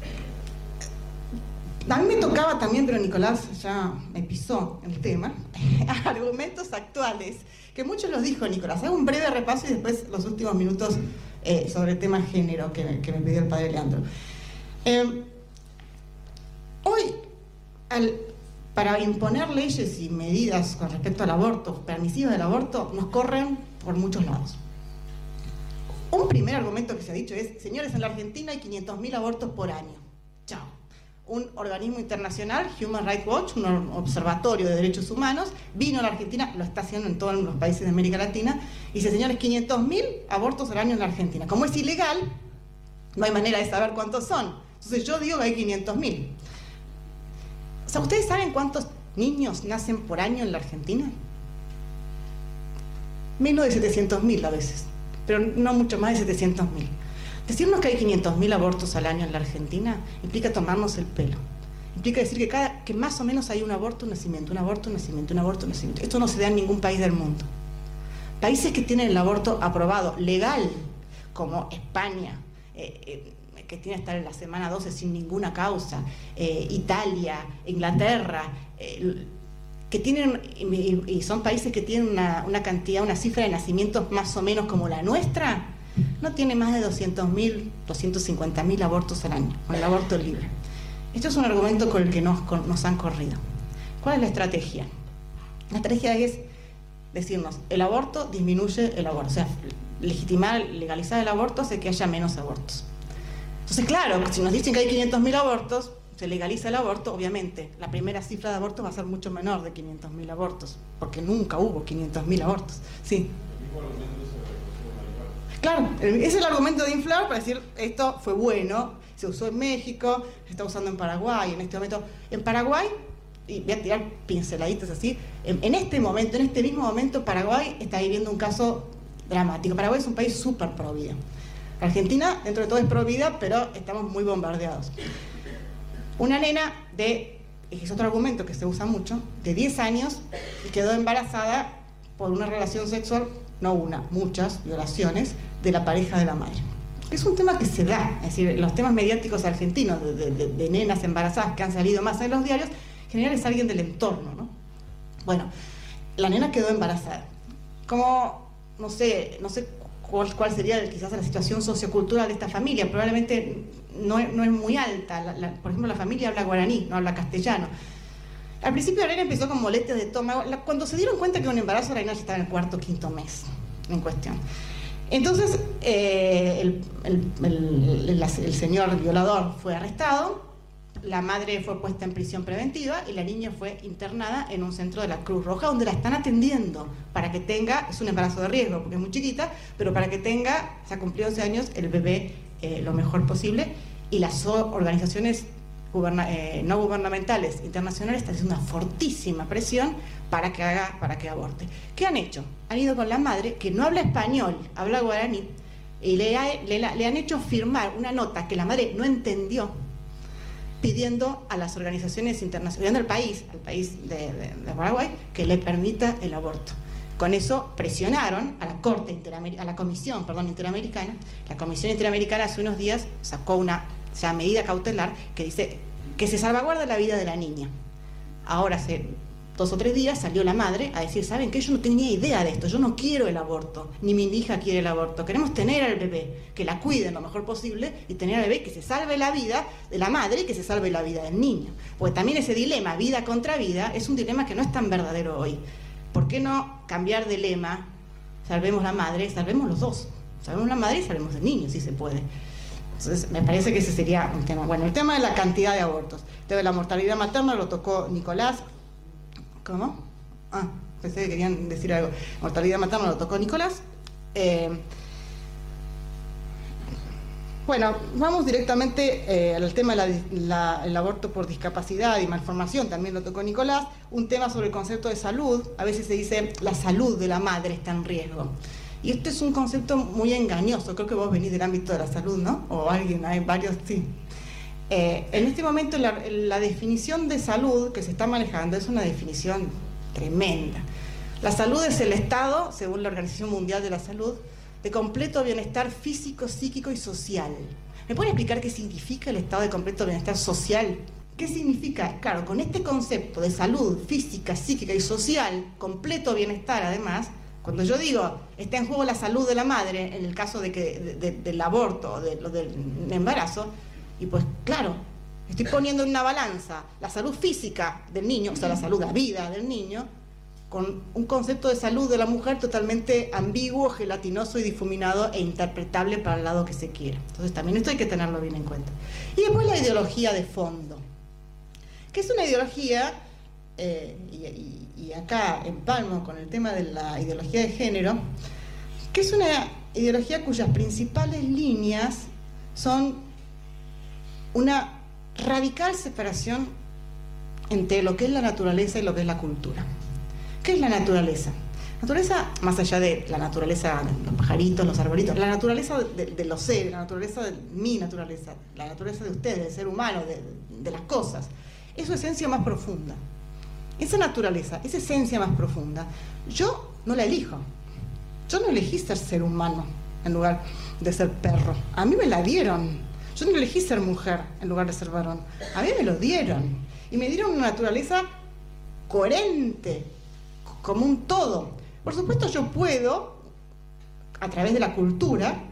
a mí me tocaba también, pero Nicolás ya me pisó el tema, argumentos actuales, que muchos los dijo Nicolás. Hago un breve repaso y después los últimos minutos eh, sobre el tema género que, que me pidió el padre Leandro. Eh, hoy, al... para imponer leyes y medidas con respecto al aborto, permisivas del aborto, nos corren por muchos lados. Un primer argumento que se ha dicho es, señores, en la Argentina hay quinientos mil abortos por año. Chao. Un organismo internacional, Human Rights Watch, un observatorio de derechos humanos, vino a la Argentina, lo está haciendo en todos los países de América Latina, y dice, señores, quinientos mil abortos al año en la Argentina. Como es ilegal, no hay manera de saber cuántos son. Entonces yo digo que hay quinientos mil. O sea, ¿ustedes saben cuántos niños nacen por año en la Argentina? Menos de setecientos mil a veces, pero no mucho más de setecientos mil. Decirnos que hay quinientos mil abortos al año en la Argentina implica tomarnos el pelo. Implica decir que, cada, que más o menos hay un aborto, un nacimiento, un aborto, un nacimiento, un aborto, un nacimiento. Esto no se da en ningún país del mundo. Países que tienen el aborto aprobado, legal, como España, eh, eh, que tiene que estar en la semana doce sin ninguna causa, eh, Italia, Inglaterra, eh, que tienen, y, y son países que tienen una, una cantidad, una cifra de nacimientos más o menos como la nuestra, no tiene más de doscientos mil, doscientos cincuenta mil abortos al año, con el aborto libre. Esto es un argumento con el que nos, con, nos han corrido. ¿Cuál es la estrategia? La estrategia es decirnos, el aborto disminuye el aborto, o sea, legitimar, legalizar el aborto hace que haya menos abortos. Entonces, claro, si nos dicen que hay quinientos mil abortos, se legaliza el aborto, obviamente, la primera cifra de abortos va a ser mucho menor de quinientos mil abortos, porque nunca hubo quinientos mil abortos. Sí. Claro, es el argumento de inflar para decir, esto fue bueno, se usó en México, se está usando en Paraguay, en este momento. En Paraguay, y voy a tirar pinceladitas así, en, en este momento, en este mismo momento, Paraguay está viviendo un caso dramático. Paraguay es un país súper pro vida. Argentina, dentro de todo, es pro vida, pero estamos muy bombardeados. Una nena de, es otro argumento que se usa mucho, de diez años, y quedó embarazada por una relación sexual, no una, muchas violaciones, de la pareja de la madre. Es un tema que se da, es decir, los temas mediáticos argentinos de, de, de, de nenas embarazadas que han salido más en los diarios, en general es alguien del entorno, ¿no? Bueno, la nena quedó embarazada. Como, no sé, no sé cuál, cuál sería quizás la situación sociocultural de esta familia, probablemente no es, no es muy alta. La, la, por ejemplo, la familia habla guaraní, no habla castellano. Al principio la nena empezó con molestias de estómago. La, cuando se dieron cuenta que un embarazo, la nena ya estaba en el cuarto o quinto mes en cuestión. Entonces, eh, el, el, el, el, el señor violador fue arrestado, la madre fue puesta en prisión preventiva y la niña fue internada en un centro de la Cruz Roja, donde la están atendiendo para que tenga, es un embarazo de riesgo porque es muy chiquita, pero para que tenga, se ha cumplido once años, el bebé eh, lo mejor posible, y las organizaciones Guberna, eh, no gubernamentales internacionales están haciendo una fortísima presión para que haga, para que aborte. ¿Qué han hecho? Han ido con la madre, que no habla español, habla guaraní, y le, ha, le, le han hecho firmar una nota que la madre no entendió, pidiendo a las organizaciones internacionales, pidiendo al país, al país de, de, de Paraguay, que le permita el aborto. Con eso presionaron a la Corte Interamer- a la Comisión, perdón, Interamericana. La Comisión Interamericana hace unos días sacó una o sea, medida cautelar que dice que se salvaguarda la vida de la niña. Ahora, hace dos o tres días salió la madre a decir, ¿saben qué? Yo no tenía idea de esto, yo no quiero el aborto, ni mi hija quiere el aborto, queremos tener al bebé, que la cuiden lo mejor posible y tener al bebé que se salve la vida de la madre y que se salve la vida del niño. Porque también ese dilema, vida contra vida, es un dilema que no es tan verdadero hoy. ¿Por qué no cambiar de lema, salvemos la madre, salvemos los dos? Salvemos la madre y salvemos el niño, si se puede. Entonces, me parece que ese sería un tema. Bueno, el tema de la cantidad de abortos. El tema de la mortalidad materna lo tocó Nicolás. ¿Cómo? Ah, pensé que querían decir algo. Mortalidad materna lo tocó Nicolás. Eh, bueno, vamos directamente eh, al tema del aborto por discapacidad y malformación, también lo tocó Nicolás. Un tema sobre el concepto de salud. A veces se dice la salud de la madre está en riesgo. Y esto es un concepto muy engañoso, creo que vos venís del ámbito de la salud, ¿no? O alguien, hay varios, sí. Eh, en este momento la, la definición de salud que se está manejando es una definición tremenda. La salud es el estado, según la Organización Mundial de la Salud, de completo bienestar físico, psíquico y social. ¿Me pueden explicar qué significa el estado de completo bienestar social? ¿Qué significa? Claro, con este concepto de salud física, psíquica y social, completo bienestar además, cuando yo digo, está en juego la salud de la madre, en el caso de que, de, de, del aborto o de, del embarazo, y pues claro, estoy poniendo en una balanza la salud física del niño, o sea, la salud, la vida del niño, con un concepto de salud de la mujer totalmente ambiguo, gelatinoso y difuminado e interpretable para el lado que se quiera. Entonces también esto hay que tenerlo bien en cuenta. Y después la ideología de fondo, que es una ideología, eh, y, y, y acá empalmo con el tema de la ideología de género, que es una ideología cuyas principales líneas son una radical separación entre lo que es la naturaleza y lo que es la cultura. ¿Qué es la naturaleza? La naturaleza, más allá de la naturaleza de los pajaritos, los arbolitos, la naturaleza de, de los seres, la naturaleza de mi naturaleza, la naturaleza de ustedes, del ser humano, de, de las cosas, es su esencia más profunda. Esa naturaleza, esa esencia más profunda, yo no la elijo. Yo no elegí ser ser humano en lugar de ser perro. A mí me la dieron. Yo no elegí ser mujer en lugar de ser varón. A mí me lo dieron. Y me dieron una naturaleza coherente, como un todo. Por supuesto yo puedo, a través de la cultura,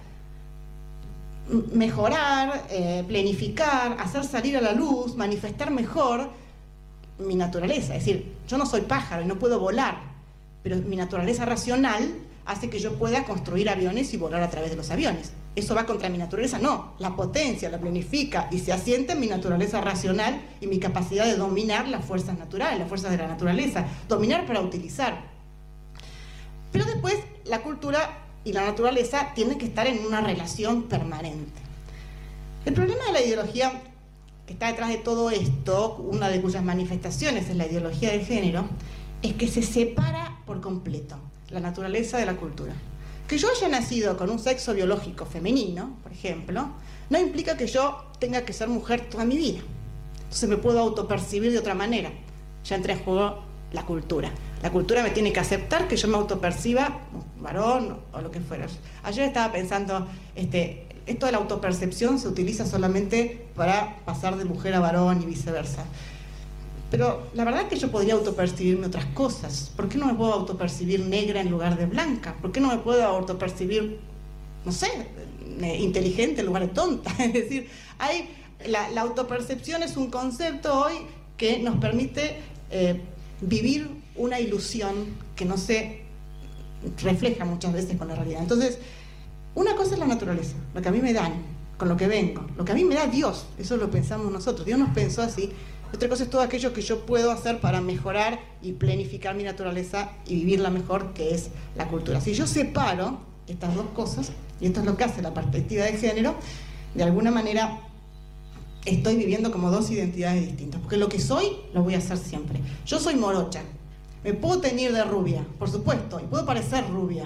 mejorar, eh, planificar, hacer salir a la luz, manifestar mejor mi naturaleza. Es decir, yo no soy pájaro y no puedo volar, pero mi naturaleza racional hace que yo pueda construir aviones y volar a través de los aviones. ¿Eso va contra mi naturaleza? No, la potencia, la planifica y se asienta en mi naturaleza racional y mi capacidad de dominar las fuerzas naturales, las fuerzas de la naturaleza, dominar para utilizar. Pero después la cultura y la naturaleza tienen que estar en una relación permanente. El problema de la ideología que está detrás de todo esto, una de cuyas manifestaciones es la ideología de género, es que se separa por completo la naturaleza de la cultura. Que yo haya nacido con un sexo biológico femenino, por ejemplo, no implica que yo tenga que ser mujer toda mi vida. Entonces me puedo autopercibir de otra manera. Ya entra en juego la cultura. La cultura me tiene que aceptar que yo me autoperciba varón o lo que fuera. Ayer estaba pensando, este, esto de la autopercepción se utiliza solamente para pasar de mujer a varón y viceversa. Pero la verdad es que yo podría autopercibirme otras cosas. ¿Por qué no me puedo autopercibir negra en lugar de blanca? ¿Por qué no me puedo autopercibir, no sé, inteligente en lugar de tonta? Es decir, hay, la, la autopercepción es un concepto hoy que nos permite eh, vivir una ilusión que no se refleja muchas veces con la realidad. Entonces, una cosa es la naturaleza, lo que a mí me dan, con lo que vengo, lo que a mí me da Dios, eso lo pensamos nosotros, Dios nos pensó así. Otra cosa es todo aquello que yo puedo hacer para mejorar y planificar mi naturaleza y vivirla mejor, que es la cultura. Si yo separo estas dos cosas, y esto es lo que hace la perspectiva de género, de alguna manera estoy viviendo como dos identidades distintas, porque lo que soy, lo voy a hacer siempre. Yo soy morocha, me puedo teñir de rubia, por supuesto, y puedo parecer rubia,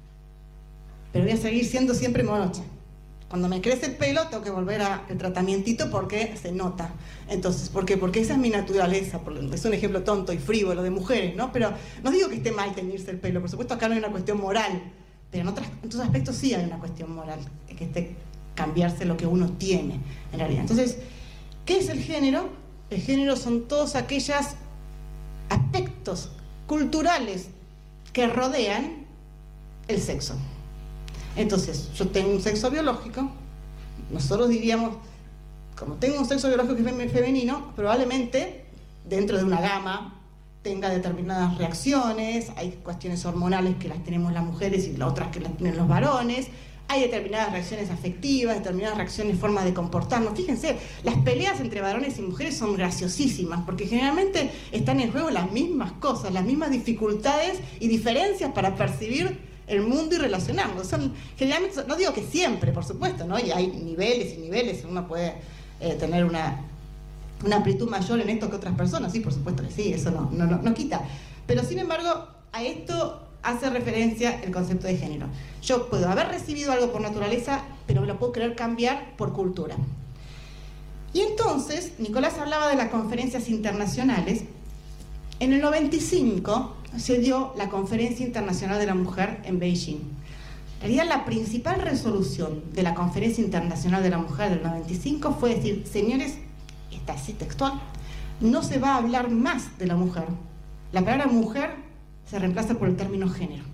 pero voy a seguir siendo siempre morocha. Cuando me crece el pelo tengo que volver al tratamientito porque se nota. Entonces, ¿por qué? Porque esa es mi naturaleza. Es un ejemplo tonto y frívolo de mujeres, ¿no? Pero no digo que esté mal teñirse el pelo. Por supuesto acá no hay una cuestión moral. Pero en, otras, en otros aspectos sí hay una cuestión moral. Que esté cambiarse lo que uno tiene, en realidad. Entonces, ¿qué es el género? El género son todos aquellos aspectos culturales que rodean el sexo. Entonces, yo tengo un sexo biológico, nosotros diríamos, como tengo un sexo biológico femenino, probablemente dentro de una gama tenga determinadas reacciones, hay cuestiones hormonales que las tenemos las mujeres y las otras que las tienen los varones, hay determinadas reacciones afectivas, determinadas reacciones, formas de comportarnos. Fíjense, las peleas entre varones y mujeres son graciosísimas, porque generalmente están en juego las mismas cosas, las mismas dificultades y diferencias para percibir el mundo y relacionarnos. Son, generalmente, no digo que siempre, por supuesto, ¿no? Y hay niveles y niveles, uno puede eh, tener una, una amplitud mayor en esto que otras personas, sí, por supuesto que sí, eso no, no, no, no quita. Pero sin embargo, a esto hace referencia el concepto de género. Yo puedo haber recibido algo por naturaleza, pero me lo puedo querer cambiar por cultura. Y entonces, Nicolás hablaba de las conferencias internacionales. En el noventa y cinco se dio la Conferencia Internacional de la Mujer en Beijing. En realidad, la principal resolución de la Conferencia Internacional de la Mujer del noventa y cinco fue decir, señores, está así textual, no se va a hablar más de la mujer. La palabra mujer se reemplaza por el término género.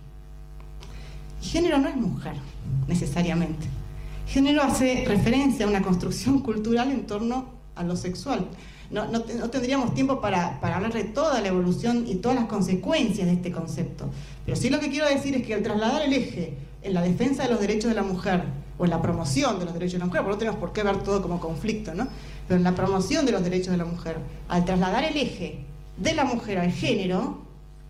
Y género no es mujer, necesariamente. Género hace referencia a una construcción cultural en torno a lo sexual. No, no, no tendríamos tiempo para, para hablar de toda la evolución y todas las consecuencias de este concepto. Pero sí lo que quiero decir es que al trasladar el eje en la defensa de los derechos de la mujer o en la promoción de los derechos de la mujer, porque no tenemos por qué ver todo como conflicto, ¿no? Pero en la promoción de los derechos de la mujer, al trasladar el eje de la mujer al género,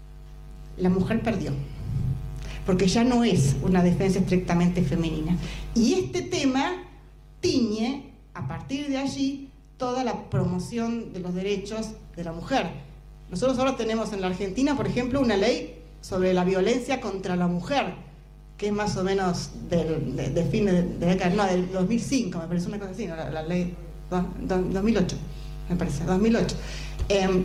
la mujer perdió, porque ya no es una defensa estrictamente femenina. Y este tema tiñe, a partir de allí, toda la promoción de los derechos de la mujer. Nosotros ahora tenemos en la Argentina, por ejemplo, una ley sobre la violencia contra la mujer, que es más o menos del, de, de fin de, de década, no, del dos mil cinco, me parece una cosa así, ¿no? la, la ley do, do, dos mil ocho, me parece, dos mil ocho. Eh,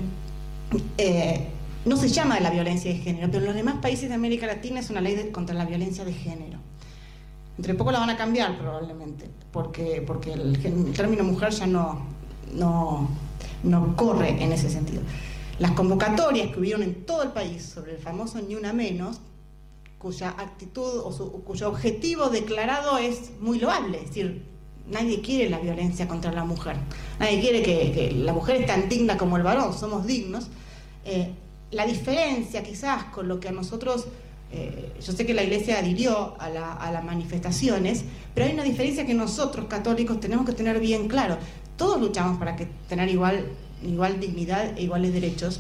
eh, no se llama de la violencia de género, pero en los demás países de América Latina es una ley de, contra la violencia de género. Entre poco la van a cambiar probablemente, porque, porque el, el término mujer ya no, no, no corre en ese sentido. Las convocatorias que hubieron en todo el país sobre el famoso Ni Una Menos, cuya actitud o su, cuyo objetivo declarado es muy loable, es decir, nadie quiere la violencia contra la mujer, nadie quiere que, que la mujer es tan digna como el varón, somos dignos. Eh, la diferencia quizás con lo que a nosotros, eh, yo sé que la Iglesia adhirió a, la, a las manifestaciones, pero hay una diferencia que nosotros católicos tenemos que tener bien claro. Todos luchamos para que tener igual, igual dignidad e iguales derechos,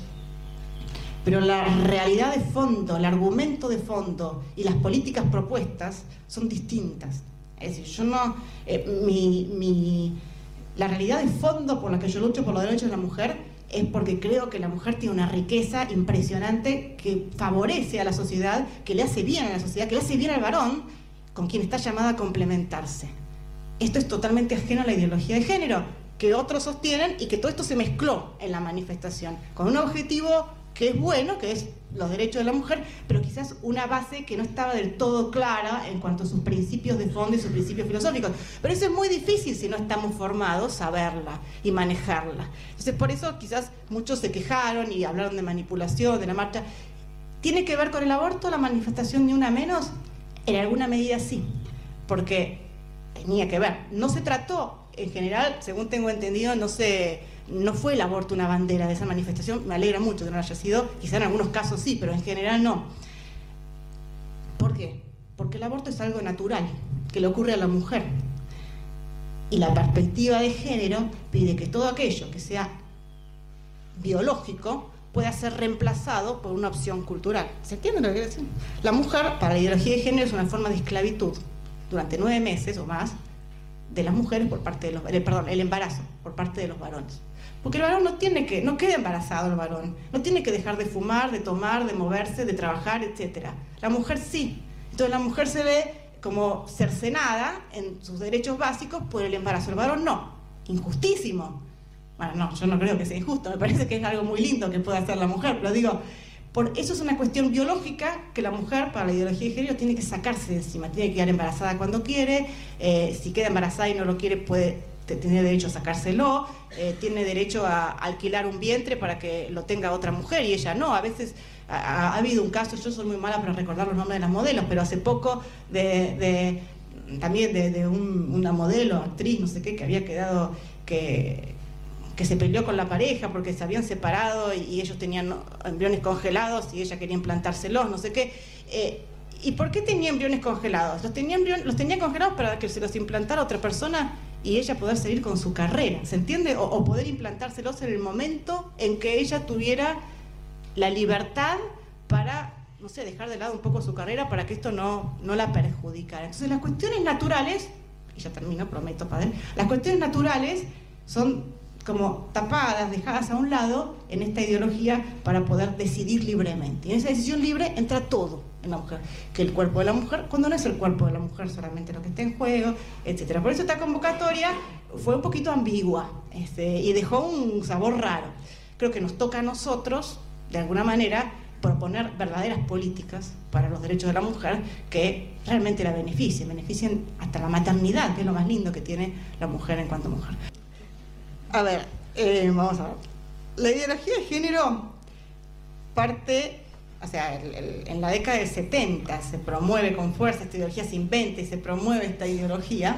pero la realidad de fondo, el argumento de fondo y las políticas propuestas son distintas. Es decir, yo no, eh, mi, mi, la realidad de fondo por la que yo lucho por los derechos de la mujer es porque creo que la mujer tiene una riqueza impresionante que favorece a la sociedad, que le hace bien a la sociedad, que le hace bien al varón, con quien está llamada a complementarse. Esto es totalmente ajeno a la ideología de género, que otros sostienen, y que todo esto se mezcló en la manifestación, con un objetivo que es bueno, que es los derechos de la mujer, pero quizás una base que no estaba del todo clara en cuanto a sus principios de fondo y sus principios filosóficos. Pero eso es muy difícil si no estamos formados, saberla y manejarla. Entonces, por eso quizás muchos se quejaron y hablaron de manipulación, de la marcha. ¿Tiene que ver con el aborto la manifestación Ni Una Menos? En alguna medida sí, porque tenía que ver. No se trató, en general, según tengo entendido, no se... no fue el aborto una bandera de esa manifestación. Me alegra mucho que no haya sido, quizá en algunos casos sí, pero en general no. ¿Por qué? Porque el aborto es algo natural, que le ocurre a la mujer. Y la perspectiva de género pide que todo aquello que sea biológico pueda ser reemplazado por una opción cultural. ¿Se entiende lo que quiero decir? La mujer, para la ideología de género, es una forma de esclavitud durante nueve meses o más de las mujeres por parte de los, eh, perdón, el embarazo por parte de los varones. Porque el varón no tiene que, no queda embarazado el varón, no tiene que dejar de fumar, de tomar, de moverse, de trabajar, etcétera. La mujer sí. Entonces la mujer se ve como cercenada en sus derechos básicos por el embarazo. El varón no. Injustísimo. Bueno, no, yo no creo que sea injusto, me parece que es algo muy lindo que pueda hacer la mujer, pero digo, por eso es una cuestión biológica que la mujer, para la ideología de género, tiene que sacarse de encima, tiene que quedar embarazada cuando quiere, eh, si queda embarazada y no lo quiere, puede tiene derecho a sacárselo, eh, tiene derecho a alquilar un vientre para que lo tenga otra mujer y ella no. A veces ha, ha habido un caso, yo soy muy mala para recordar los nombres de las modelos, pero hace poco de, de también de, de un, una modelo, actriz, no sé qué, que había quedado, que... que se peleó con la pareja porque se habían separado y, y ellos tenían embriones congelados y ella quería implantárselos, no sé qué. Eh, ¿Y por qué tenía embriones congelados? Los tenía, embrion, los tenía congelados para que se los implantara otra persona y ella poder seguir con su carrera, ¿se entiende? O, o poder implantárselos en el momento en que ella tuviera la libertad para, no sé, dejar de lado un poco su carrera para que esto no, no la perjudicara. Entonces las cuestiones naturales, y ya termino, prometo, padre, las cuestiones naturales son como tapadas, dejadas a un lado en esta ideología para poder decidir libremente. Y en esa decisión libre entra todo en la mujer, que el cuerpo de la mujer, cuando no es el cuerpo de la mujer solamente lo que está en juego, etcétera. Por eso esta convocatoria fue un poquito ambigua este, y dejó un sabor raro. Creo que nos toca a nosotros, de alguna manera, proponer verdaderas políticas para los derechos de la mujer que realmente la beneficien, beneficien hasta la maternidad, que es lo más lindo que tiene la mujer en cuanto mujer. A ver, eh, vamos a ver. La ideología de género parte, o sea, el, el, en la década del setenta se promueve con fuerza esta ideología, se inventa y se promueve esta ideología,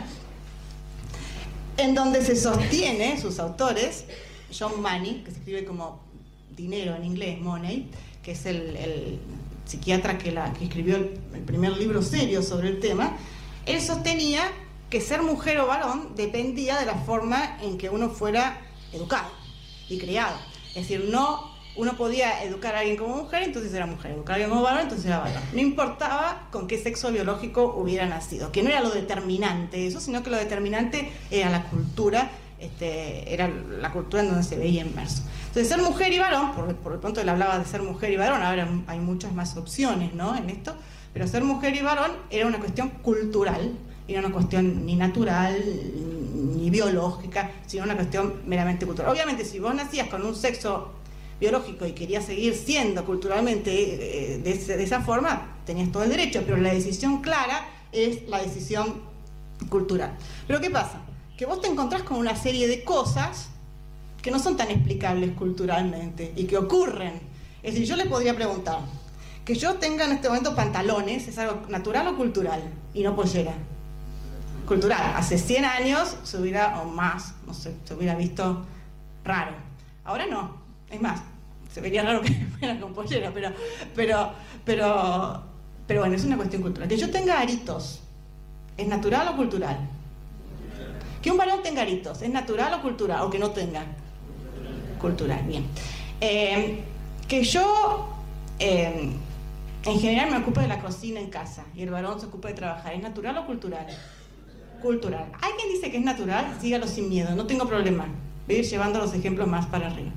en donde se sostiene, sus autores, John Money, que se escribe como dinero en inglés, money, que es el, el psiquiatra que, la, que escribió el, el primer libro serio sobre el tema, él sostenía que ser mujer o varón dependía de la forma en que uno fuera educado y criado. Es decir, no, uno podía educar a alguien como mujer, entonces era mujer, educar a alguien como varón, entonces era varón. No importaba con qué sexo biológico hubiera nacido, que no era lo determinante eso, sino que lo determinante era la cultura, este, era la cultura en donde se veía inmerso. Entonces, ser mujer y varón, por, por lo pronto él hablaba de ser mujer y varón, ahora hay muchas más opciones, ¿no?, en esto, pero ser mujer y varón era una cuestión cultural, era una cuestión ni natural, ni biológica, sino una cuestión meramente cultural. Obviamente, si vos nacías con un sexo biológico y querías seguir siendo culturalmente eh, de, de esa forma, tenías todo el derecho, pero la decisión clara es la decisión cultural. Pero ¿qué pasa? Que vos te encontrás con una serie de cosas que no son tan explicables culturalmente y que ocurren. Es decir, yo le podría preguntar, que yo tenga en este momento pantalones, ¿es algo natural o cultural? Y no pollera. Cultural. Hace cien años se hubiera, o más, no sé, se hubiera visto raro. Ahora no. Es más, se vería raro que fuera con pollera, pero, pero, pero, pero bueno, es una cuestión cultural. Que yo tenga aritos, ¿es natural o cultural? Que un varón tenga aritos, ¿es natural o cultural? O que no tenga. Cultural, bien. Eh, que yo, eh, en general, me ocupe de la cocina en casa y el varón se ocupe de trabajar, ¿es natural o cultural? Cultural. Hay quien dice que es natural, sígalo sin miedo, no tengo problema. Voy a ir llevando los ejemplos más para arriba.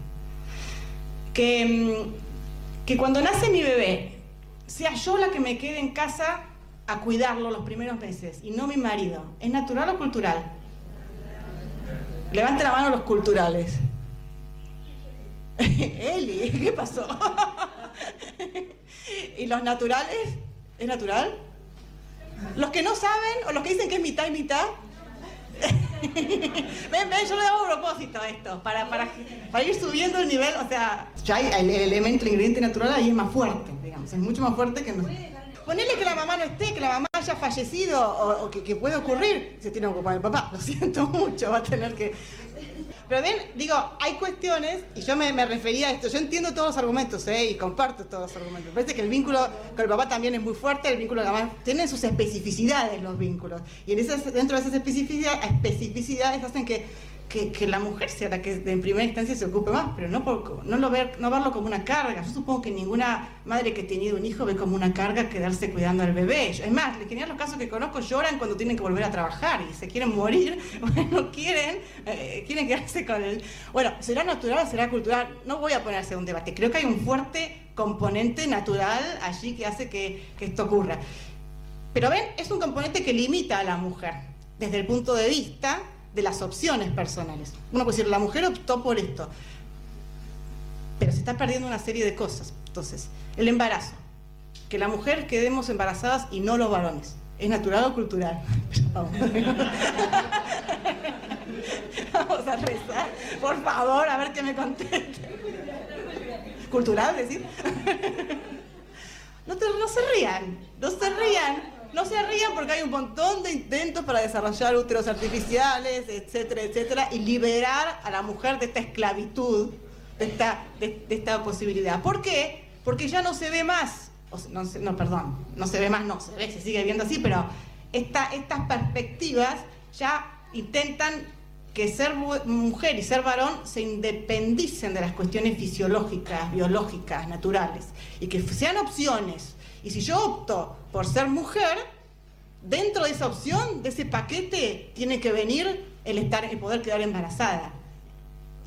Que, que cuando nace mi bebé, sea yo la que me quede en casa a cuidarlo los primeros meses y no mi marido, ¿es natural o cultural? Levante la mano los culturales. Eli, ¿qué pasó? ¿Y los naturales? ¿Es natural? ¿Los que no saben o los que dicen que es mitad y mitad? ven, ven, yo le hago a propósito esto, para, para, para ir subiendo el nivel, o sea, ya hay, el, el elemento, el ingrediente natural ahí es más fuerte, digamos, es mucho más fuerte que... Ponele que la mamá no esté, que la mamá haya fallecido o, o que, que puede ocurrir, se tiene que ocupar el papá, lo siento mucho, va a tener que... Pero ven, digo, hay cuestiones, y yo me, me refería a esto, yo entiendo todos los argumentos, ¿eh? Y comparto todos los argumentos. Me parece que el vínculo con el papá también es muy fuerte, el vínculo con la mamá, tienen sus especificidades los vínculos, y en esas, dentro de esas especificidades, especificidades hacen que, que, que la mujer sea la que en primera instancia se ocupe más, pero no, por, no, lo ver, no verlo como una carga. Yo supongo que ninguna madre que ha tenido un hijo ve como una carga quedarse cuidando al bebé. Es más, en general los casos que conozco lloran cuando tienen que volver a trabajar y se quieren morir, bueno, quieren, eh, quieren quedarse con él. Bueno, ¿será natural o será cultural? No voy a ponerse un debate. Creo que hay un fuerte componente natural allí que hace que, que esto ocurra. Pero ven, es un componente que limita a la mujer desde el punto de vista de las opciones personales. Uno puede decir, la mujer optó por esto, pero se está perdiendo una serie de cosas. Entonces, el embarazo, que la mujer quedemos embarazadas y no los varones, ¿es natural o cultural? Vamos. Vamos a rezar, por favor, a ver que me conteste. ¿Cultural, decir? No, te, no se rían, no se rían. No se rían porque hay un montón de intentos para desarrollar úteros artificiales, etcétera, etcétera, y liberar a la mujer de esta esclavitud, de esta, de, de esta posibilidad. ¿Por qué? Porque ya no se ve más, o sea, no, no, perdón, no se ve más, no, se ve, se sigue viendo así, pero esta, estas perspectivas ya intentan que ser mujer y ser varón se independicen de las cuestiones fisiológicas, biológicas, naturales, y que sean opciones. Y si yo opto por ser mujer, dentro de esa opción, de ese paquete, tiene que venir el estar, el poder quedar embarazada.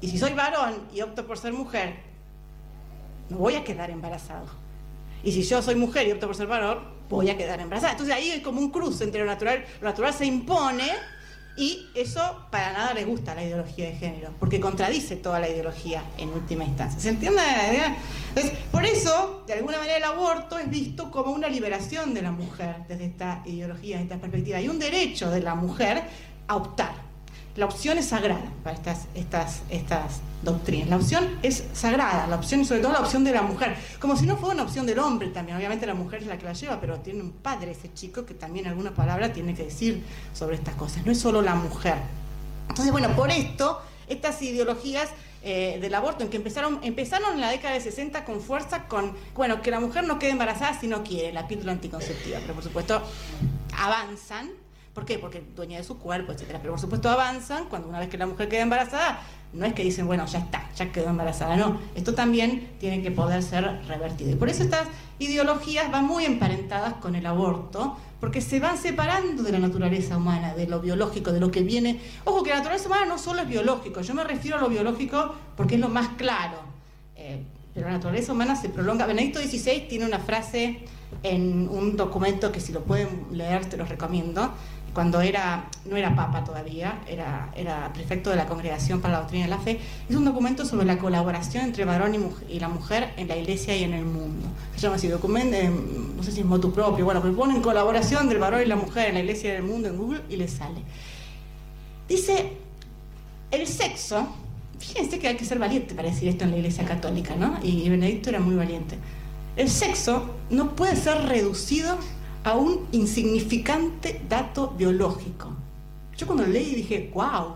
Y si soy varón y opto por ser mujer, no voy a quedar embarazado. Y si yo soy mujer y opto por ser varón, voy a quedar embarazada. Entonces ahí hay como un cruce entre lo natural, lo natural se impone, y eso para nada les gusta a la ideología de género, porque contradice toda la ideología en última instancia. ¿Se entiende la idea? Entonces, por eso, de alguna manera, el aborto es visto como una liberación de la mujer desde esta ideología, desde esta perspectiva, y un derecho de la mujer a optar. La opción es sagrada para estas, estas, estas doctrinas. La opción es sagrada, la opción, y sobre todo la opción de la mujer, como si no fuera una opción del hombre también. Obviamente la mujer es la que la lleva, pero tiene un padre ese chico que también alguna palabra tiene que decir sobre estas cosas. No es solo la mujer. Entonces, bueno, por esto, estas ideologías eh, del aborto, en que empezaron, empezaron en la década de sesenta con fuerza, con, bueno, que la mujer no quede embarazada si no quiere, la píldora anticonceptiva, pero por supuesto avanzan. ¿Por qué? Porque es dueña de su cuerpo, etcétera. Pero por supuesto avanzan cuando una vez que la mujer queda embarazada, no es que dicen, bueno, ya está, ya quedó embarazada. No, esto también tiene que poder ser revertido. Y por eso estas ideologías van muy emparentadas con el aborto, porque se van separando de la naturaleza humana, de lo biológico, de lo que viene. Ojo, que la naturaleza humana no solo es biológico, yo me refiero a lo biológico porque es lo más claro. Eh, pero la naturaleza humana se prolonga. Benedicto dieciséis tiene una frase en un documento que si lo pueden leer te los recomiendo. Cuando era, no era papa todavía, era, era prefecto de la Congregación para la Doctrina de la Fe, es un documento sobre la colaboración entre varón y, mujer, y la mujer en la Iglesia y en el mundo. Se llama así, documento, eh, no sé si es motu propio, bueno, pero ponen colaboración del varón y la mujer en la Iglesia y en el mundo en Google y les sale. Dice, el sexo, fíjense que hay que ser valiente para decir esto en la Iglesia Católica, ¿no? Y Benedicto era muy valiente. El sexo no puede ser reducido a un insignificante dato biológico. Yo cuando lo leí dije, wow,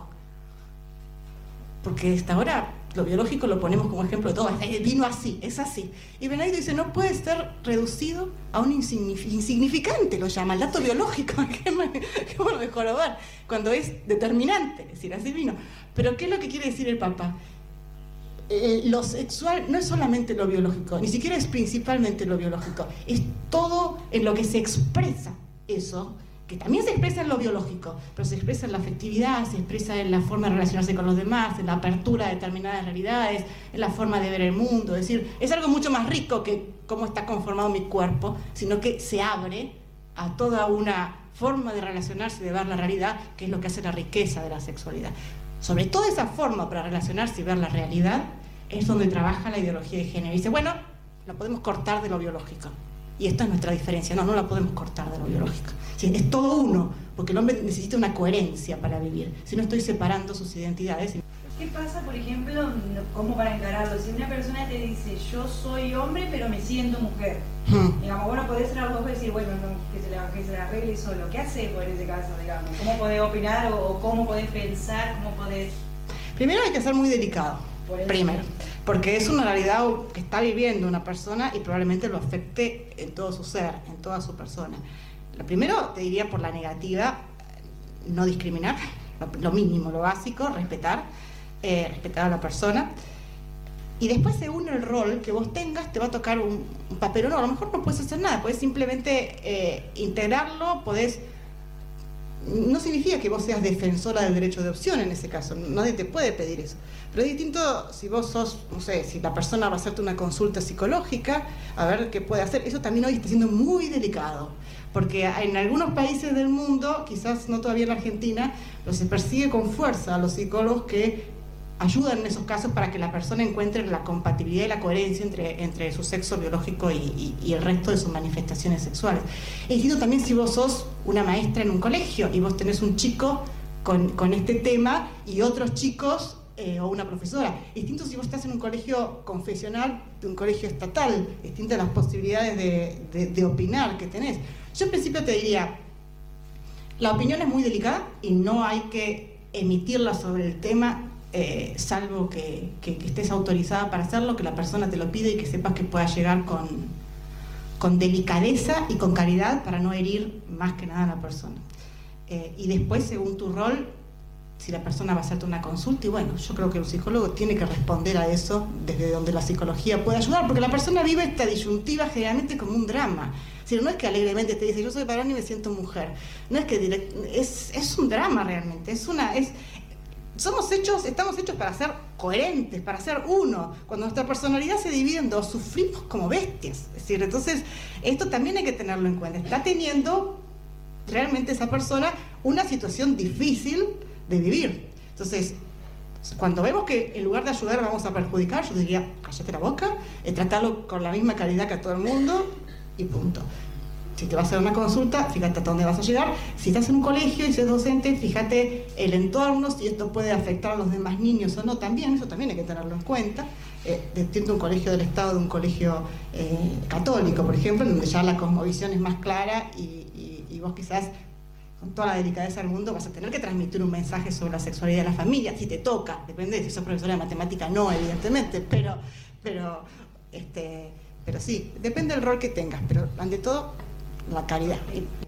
porque hasta ahora lo biológico lo ponemos como ejemplo de todo, vino así, es así. Y Benedicto dice, no puede ser reducido a un insignific- insignificante, lo llama, el dato biológico, que bueno de jorobar, cuando es determinante, es decir, así vino. Pero ¿qué es lo que quiere decir el Papa? Eh, lo sexual no es solamente lo biológico, ni siquiera es principalmente lo biológico, es todo en lo que se expresa eso, que también se expresa en lo biológico, pero se expresa en la afectividad, se expresa en la forma de relacionarse con los demás, en la apertura a determinadas realidades, en la forma de ver el mundo. Es decir, es algo mucho más rico que cómo está conformado mi cuerpo, sino que se abre a toda una forma de relacionarse y de ver la realidad, que es lo que hace la riqueza de la sexualidad. Sobre toda esa forma para relacionarse y ver la realidad es donde trabaja la ideología de género. Y dice, bueno, la podemos cortar de lo biológico. Y esta es nuestra diferencia. No, no la podemos cortar de lo biológico. Sí, es todo uno, porque el hombre necesita una coherencia para vivir. Si no, estoy separando sus identidades. ¿Qué pasa, por ejemplo, cómo para encararlo? Si una persona te dice, yo soy hombre, pero me siento mujer. Hmm. Digamos, vos no podés ser algo y decir, bueno, no, que, se la, que se la arregle solo. ¿Qué haces por ese caso, digamos? ¿Cómo podés opinar o, o cómo podés pensar? ¿Cómo podés...? Primero hay que ser muy delicado. Primero, porque es una realidad que está viviendo una persona y probablemente lo afecte en todo su ser, en toda su persona. Lo primero, te diría por la negativa, no discriminar, lo mínimo, lo básico, respetar, eh, respetar a la persona. Y después, según el rol que vos tengas, te va a tocar un, un papel o no. A lo mejor no puedes hacer nada, puedes simplemente eh, integrarlo, podés... No significa que vos seas defensora del derecho de opción en ese caso, nadie te puede pedir eso. Pero es distinto si vos sos, no sé, si la persona va a hacerte una consulta psicológica, a ver qué puede hacer. Eso también hoy está siendo muy delicado, porque en algunos países del mundo, quizás no todavía en la Argentina, pero se persigue con fuerza a los psicólogos que ayudan en esos casos para que la persona encuentre la compatibilidad y la coherencia entre, entre su sexo biológico y, y, y el resto de sus manifestaciones sexuales. Es distinto también si vos sos una maestra en un colegio y vos tenés un chico con, con este tema y otros chicos eh, o una profesora. Es distinto si vos estás en un colegio confesional de un colegio estatal, distintas las posibilidades de, de, de opinar que tenés. Yo en principio te diría, la opinión es muy delicada y no hay que emitirla sobre el tema Eh, salvo que, que, que estés autorizada para hacerlo, que la persona te lo pide y que sepas que pueda llegar con, con delicadeza y con caridad para no herir más que nada a la persona. Eh, y después, según tu rol, si la persona va a hacerte una consulta, y bueno, yo creo que el psicólogo tiene que responder a eso desde donde la psicología puede ayudar, porque la persona vive esta disyuntiva generalmente como un drama. Es decir, no es que alegremente te dice, yo soy varón y me siento mujer. No es que direct, es, es un drama realmente, es una... Es, somos hechos, estamos hechos para ser coherentes, para ser uno. Cuando nuestra personalidad se divide en dos, sufrimos como bestias. Es decir, entonces, esto también hay que tenerlo en cuenta. Está teniendo realmente esa persona una situación difícil de vivir. Entonces, cuando vemos que en lugar de ayudar vamos a perjudicar, yo diría, cállate la boca, eh, tratalo con la misma calidad que a todo el mundo y punto. Si te vas a hacer una consulta, fíjate hasta dónde vas a llegar. Si estás en un colegio y si eres docente, fíjate el entorno, si esto puede afectar a los demás niños o no también, eso también hay que tenerlo en cuenta. Eh, distinto un colegio del Estado de un colegio eh, católico, por ejemplo, donde ya la cosmovisión es más clara y, y, y vos quizás, con toda la delicadeza del mundo, vas a tener que transmitir un mensaje sobre la sexualidad de la familia, si te toca, depende de si sos profesora de matemática, no, evidentemente, pero, pero, este, pero sí, depende del rol que tengas, pero ante todo, la calidad.